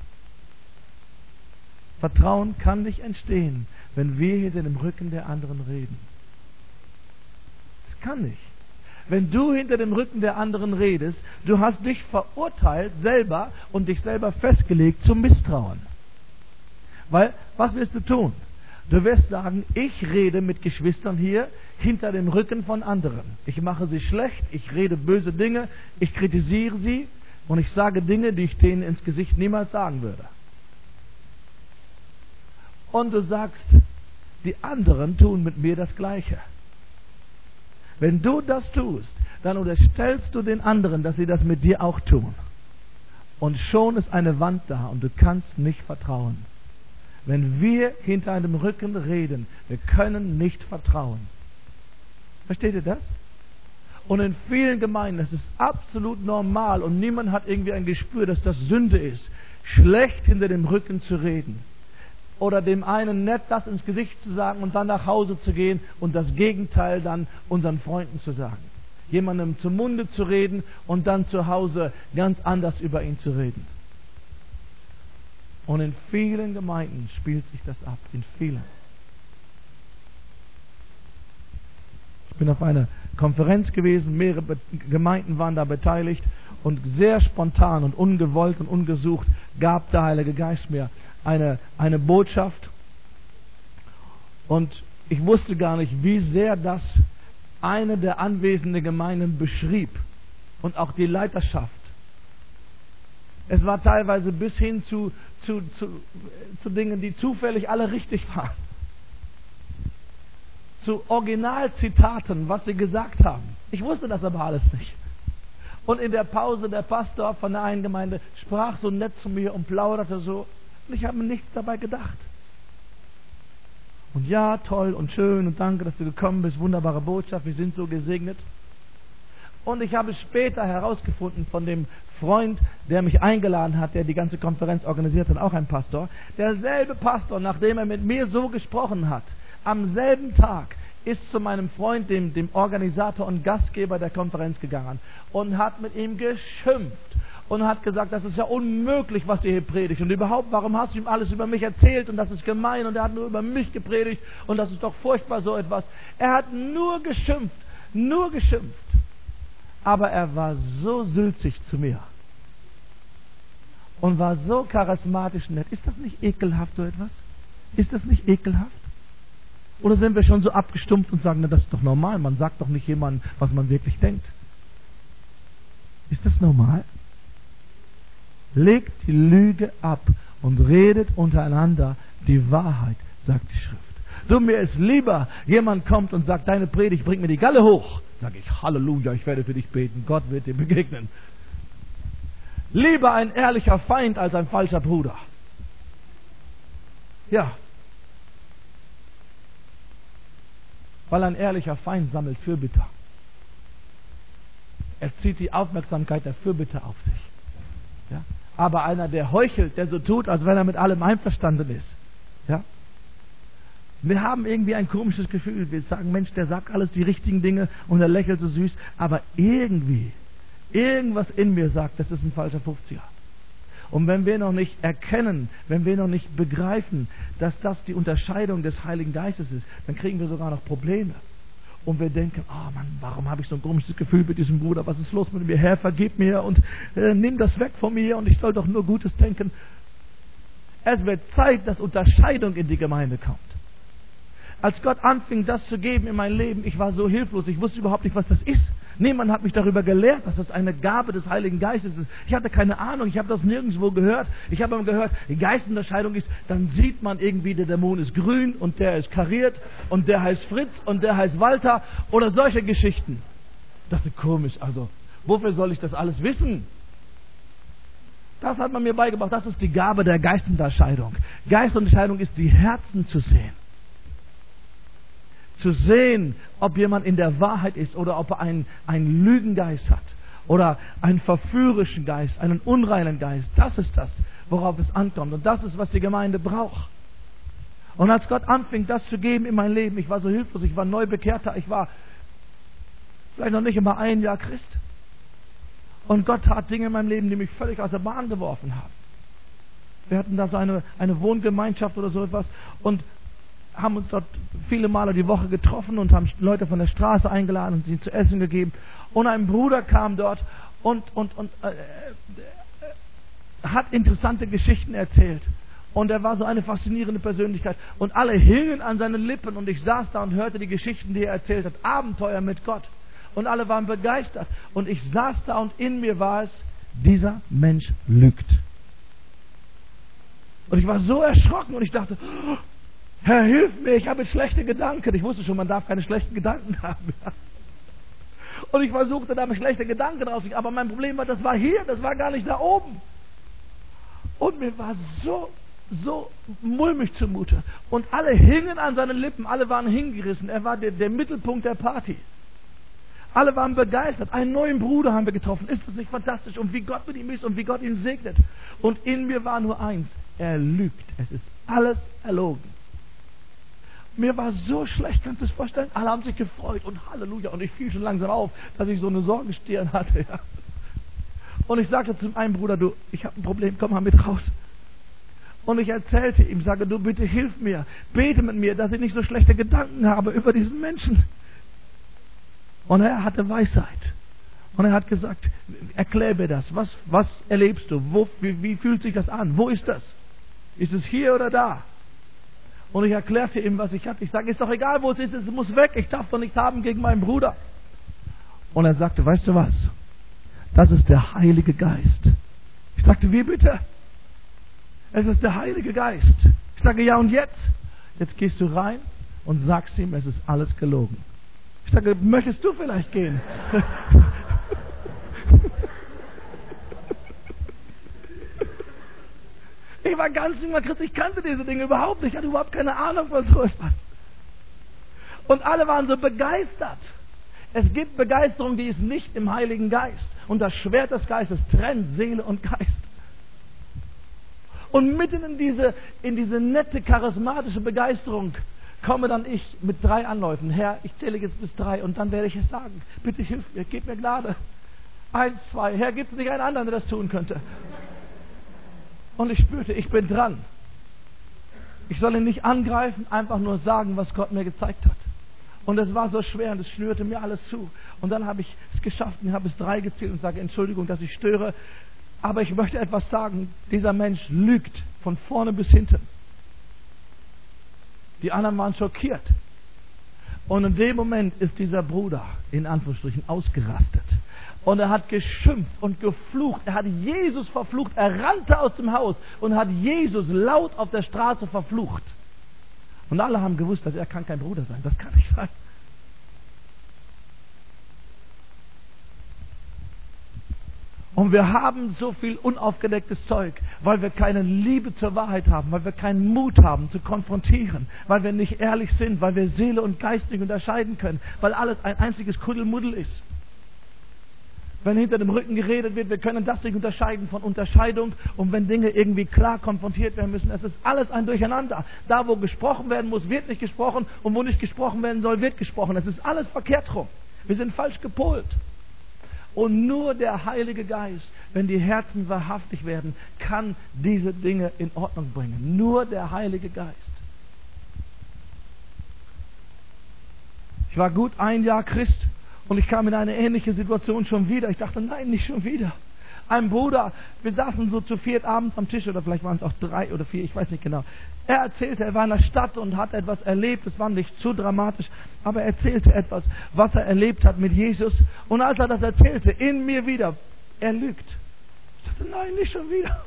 Vertrauen kann nicht entstehen, wenn wir hinter dem Rücken der anderen reden. Es kann nicht. Wenn du hinter dem Rücken der anderen redest, du hast dich verurteilt selber und dich selber festgelegt zum Misstrauen. Weil, was wirst du tun? Du wirst sagen, ich rede mit Geschwistern hier hinter dem Rücken von anderen. Ich mache sie schlecht, ich rede böse Dinge, ich kritisiere sie und ich sage Dinge, die ich denen ins Gesicht niemals sagen würde. Und du sagst, die anderen tun mit mir das Gleiche. Wenn du das tust, dann unterstellst du den anderen, dass sie das mit dir auch tun. Und schon ist eine Wand da und du kannst nicht vertrauen. Wenn wir hinter einem Rücken reden, wir können nicht vertrauen. Versteht ihr das? Und in vielen Gemeinden ist es absolut normal und niemand hat irgendwie ein Gespür, dass das Sünde ist, schlecht hinter dem Rücken zu reden. Oder dem einen nett das ins Gesicht zu sagen und dann nach Hause zu gehen und das Gegenteil dann unseren Freunden zu sagen. Jemandem zum Munde zu reden und dann zu Hause ganz anders über ihn zu reden. Und in vielen Gemeinden spielt sich das ab. In vielen. Ich bin auf einer Konferenz gewesen, mehrere Be- Gemeinden waren da beteiligt und sehr spontan und ungewollt und ungesucht gab der Heilige Geist mir eine, eine Botschaft und ich wusste gar nicht, wie sehr das eine der anwesenden Gemeinden beschrieb und auch die Leiterschaft. Es war teilweise bis hin zu, zu, zu, zu Dingen, die zufällig alle richtig waren. Zu Originalzitaten, was sie gesagt haben. Ich wusste das aber alles nicht. Und in der Pause der Pastor von der einen Gemeinde sprach so nett zu mir und plauderte so. Und ich habe mir nichts dabei gedacht. Und ja, toll und schön und danke, dass du gekommen bist. Wunderbare Botschaft, wir sind so gesegnet. Und ich habe später herausgefunden von dem Freund, der mich eingeladen hat, der die ganze Konferenz organisiert hat, auch ein Pastor. Derselbe Pastor, nachdem er mit mir so gesprochen hat, am selben Tag ist zu meinem Freund, dem, dem Organisator und Gastgeber der Konferenz gegangen und hat mit ihm geschimpft und hat gesagt, das ist ja unmöglich, was ihr hier predigt und überhaupt, warum hast du ihm alles über mich erzählt und das ist gemein und er hat nur über mich gepredigt und das ist doch furchtbar so etwas. Er hat nur geschimpft, nur geschimpft. Aber er war so sülzig zu mir. Und war so charismatisch nett. Ist das nicht ekelhaft, so etwas? Ist das nicht ekelhaft? Oder sind wir schon so abgestumpft und sagen, na, das ist doch normal, man sagt doch nicht jemandem, was man wirklich denkt. Ist das normal? Legt die Lüge ab und redet untereinander die Wahrheit, sagt die Schrift. Du, mir ist lieber, jemand kommt und sagt, deine Predigt bringt mir die Galle hoch. Sag ich, Halleluja, ich werde für dich beten, Gott wird dir begegnen. Lieber ein ehrlicher Feind als ein falscher Bruder. Ja. Weil ein ehrlicher Feind sammelt Fürbitter. Er zieht die Aufmerksamkeit der Fürbitter auf sich. Ja? Aber einer, der heuchelt, der so tut, als wenn er mit allem einverstanden ist. Ja? Wir haben irgendwie ein komisches Gefühl. Wir sagen, Mensch, der sagt alles die richtigen Dinge und er lächelt so süß. Aber irgendwie, irgendwas in mir sagt, das ist ein falscher Fünfziger. Und wenn wir noch nicht erkennen, wenn wir noch nicht begreifen, dass das die Unterscheidung des Heiligen Geistes ist, dann kriegen wir sogar noch Probleme. Und wir denken, oh Mann, warum habe ich so ein komisches Gefühl mit diesem Bruder? Was ist los mit mir? Herr, vergib mir und äh, nimm das weg von mir und ich soll doch nur Gutes denken. Es wird Zeit, dass Unterscheidung in die Gemeinde kommt. Als Gott anfing, das zu geben in mein Leben, ich war so hilflos, ich wusste überhaupt nicht, was das ist. Niemand hat mich darüber gelehrt, dass das eine Gabe des Heiligen Geistes ist. Ich hatte keine Ahnung, ich habe das nirgendwo gehört. Ich habe immer gehört, die Geistunterscheidung ist, dann sieht man irgendwie, der Dämon ist grün und der ist kariert und der heißt Fritz und der heißt Walter oder solche Geschichten. Ich dachte, komisch, also, wofür soll ich das alles wissen? Das hat man mir beigebracht, das ist die Gabe der Geistunterscheidung. Geistunterscheidung ist, die Herzen zu sehen. Zu sehen, ob jemand in der Wahrheit ist oder ob er einen, einen Lügengeist hat oder einen verführerischen Geist, einen unreinen Geist. Das ist das, worauf es ankommt. Und das ist, was die Gemeinde braucht. Und als Gott anfing, das zu geben in mein Leben, ich war so hilflos, ich war neu bekehrter, ich war vielleicht noch nicht immer ein Jahr Christ. Und Gott tat Dinge in meinem Leben, die mich völlig aus der Bahn geworfen haben. Wir hatten da so eine, eine Wohngemeinschaft oder so etwas und haben uns dort viele Male die Woche getroffen und haben Leute von der Straße eingeladen und sie zu essen gegeben. Und ein Bruder kam dort und, und, und äh, äh, hat interessante Geschichten erzählt. Und er war so eine faszinierende Persönlichkeit. Und alle hingen an seinen Lippen und ich saß da und hörte die Geschichten, die er erzählt hat. Abenteuer mit Gott. Und alle waren begeistert. Und ich saß da und in mir war es, dieser Mensch lügt. Und ich war so erschrocken und ich dachte, oh, Herr, hilf mir, ich habe schlechte Gedanken. Ich wusste schon, man darf keine schlechten Gedanken haben. Und ich versuchte damit schlechte Gedanken rauszukriegen. Aber mein Problem war, das war hier, das war gar nicht da oben. Und mir war so, so mulmig zumute. Und alle hingen an seinen Lippen, alle waren hingerissen. Er war der, der Mittelpunkt der Party. Alle waren begeistert. Einen neuen Bruder haben wir getroffen. Ist das nicht fantastisch? Und wie Gott mit ihm ist und wie Gott ihn segnet. Und in mir war nur eins. Er lügt. Es ist alles erlogen. Mir war so schlecht, kannst du es vorstellen? Alle haben sich gefreut und Halleluja. Und ich fiel schon langsam auf, dass ich so eine Sorgenstirn hatte. Ja. Und ich sagte zu einem Bruder, du, ich habe ein Problem, komm mal mit raus. Und ich erzählte ihm, sage, du bitte hilf mir, bete mit mir, dass ich nicht so schlechte Gedanken habe über diesen Menschen. Und er hatte Weisheit. Und er hat gesagt, erklär mir das. Was, was erlebst du? Wo, wie, wie fühlt sich das an? Wo ist das? Ist es hier oder da? Und ich erklärte ihm, was ich hatte. Ich sage, ist doch egal, wo es ist, es muss weg. Ich darf doch nichts haben gegen meinen Bruder. Und er sagte, weißt du was? Das ist der Heilige Geist. Ich sagte, wie bitte? Es ist der Heilige Geist. Ich sage, ja und jetzt? Jetzt gehst du rein und sagst ihm, es ist alles gelogen. Ich sage, möchtest du vielleicht gehen? Ich war ganz junger Christ, ich kannte diese Dinge überhaupt nicht, ich hatte überhaupt keine Ahnung von so etwas. Und alle waren so begeistert. Es gibt Begeisterung, die ist nicht im Heiligen Geist. Und das Schwert des Geistes trennt Seele und Geist. Und mitten in diese, in diese nette, charismatische Begeisterung komme dann ich mit drei Anläufen. Herr, ich zähle jetzt bis drei und dann werde ich es sagen. Bitte hilf mir, gib mir Gnade. Eins, zwei. Herr, gibt es nicht einen anderen, der das tun könnte? Und ich spürte, ich bin dran. Ich soll ihn nicht angreifen, einfach nur sagen, was Gott mir gezeigt hat. Und es war so schwer und es schnürte mir alles zu. Und dann habe ich es geschafft und habe es drei gezählt und sage, Entschuldigung, dass ich störe. Aber ich möchte etwas sagen. Dieser Mensch lügt von vorne bis hinten. Die anderen waren schockiert. Und in dem Moment ist dieser Bruder, in Anführungsstrichen, ausgerastet. Und er hat geschimpft und geflucht. Er hat Jesus verflucht. Er rannte aus dem Haus und hat Jesus laut auf der Straße verflucht. Und alle haben gewusst, dass er kann kein Bruder sein. Das kann nicht sein. Und wir haben so viel unaufgedecktes Zeug, weil wir keine Liebe zur Wahrheit haben, weil wir keinen Mut haben zu konfrontieren, weil wir nicht ehrlich sind, weil wir Seele und Geist nicht unterscheiden können, weil alles ein einziges Kuddelmuddel ist. Wenn hinter dem Rücken geredet wird, wir können das nicht unterscheiden von Unterscheidung. Und wenn Dinge irgendwie klar konfrontiert werden müssen, es ist alles ein Durcheinander. Da, wo gesprochen werden muss, wird nicht gesprochen. Und wo nicht gesprochen werden soll, wird gesprochen. Es ist alles verkehrt rum. Wir sind falsch gepolt. Und nur der Heilige Geist, wenn die Herzen wahrhaftig werden, kann diese Dinge in Ordnung bringen. Nur der Heilige Geist. Ich war gut ein Jahr Christ. Und ich kam in eine ähnliche Situation schon wieder. Ich dachte, nein, nicht schon wieder. Ein Bruder, wir saßen so zu viert abends am Tisch, oder vielleicht waren es auch drei oder vier, ich weiß nicht genau. Er erzählte, er war in der Stadt und hat etwas erlebt. Es war nicht zu dramatisch, aber er erzählte etwas, was er erlebt hat mit Jesus. Und als er das erzählte, in mir wieder, er lügt. Ich dachte, nein, nicht schon wieder.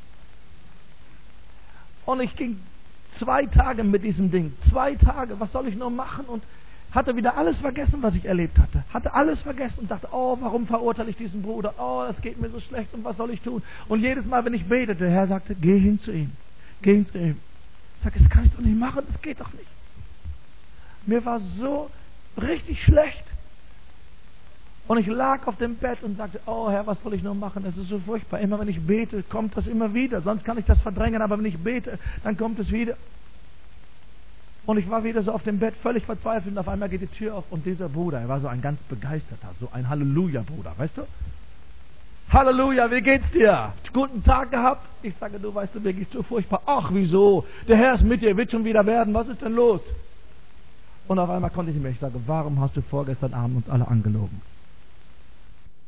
Und ich ging zwei Tage mit diesem Ding. Zwei Tage, was soll ich noch machen? Und hatte wieder alles vergessen, was ich erlebt hatte. Hatte alles vergessen und dachte, oh, warum verurteile ich diesen Bruder? Oh, das geht mir so schlecht und was soll ich tun? Und jedes Mal, wenn ich betete, der Herr sagte, geh hin zu ihm. Geh hin zu ihm. Ich sage, das kann ich doch nicht machen, das geht doch nicht. Mir war so richtig schlecht. Und ich lag auf dem Bett und sagte, oh Herr, was soll ich noch machen? Das ist so furchtbar. Immer wenn ich bete, kommt das immer wieder. Sonst kann ich das verdrängen, aber wenn ich bete, dann kommt es wieder. Und ich war wieder so auf dem Bett, völlig verzweifelt, und auf einmal geht die Tür auf und dieser Bruder, er war so ein ganz begeisterter, so ein Halleluja-Bruder, weißt du? Halleluja, wie geht's dir? Guten Tag gehabt? Ich sage, du weißt du, mir geht's so furchtbar. Ach, wieso? Der Herr ist mit dir, wird schon wieder werden, was ist denn los? Und auf einmal konnte ich nicht mehr, ich sage, warum hast du vorgestern Abend uns alle angelogen?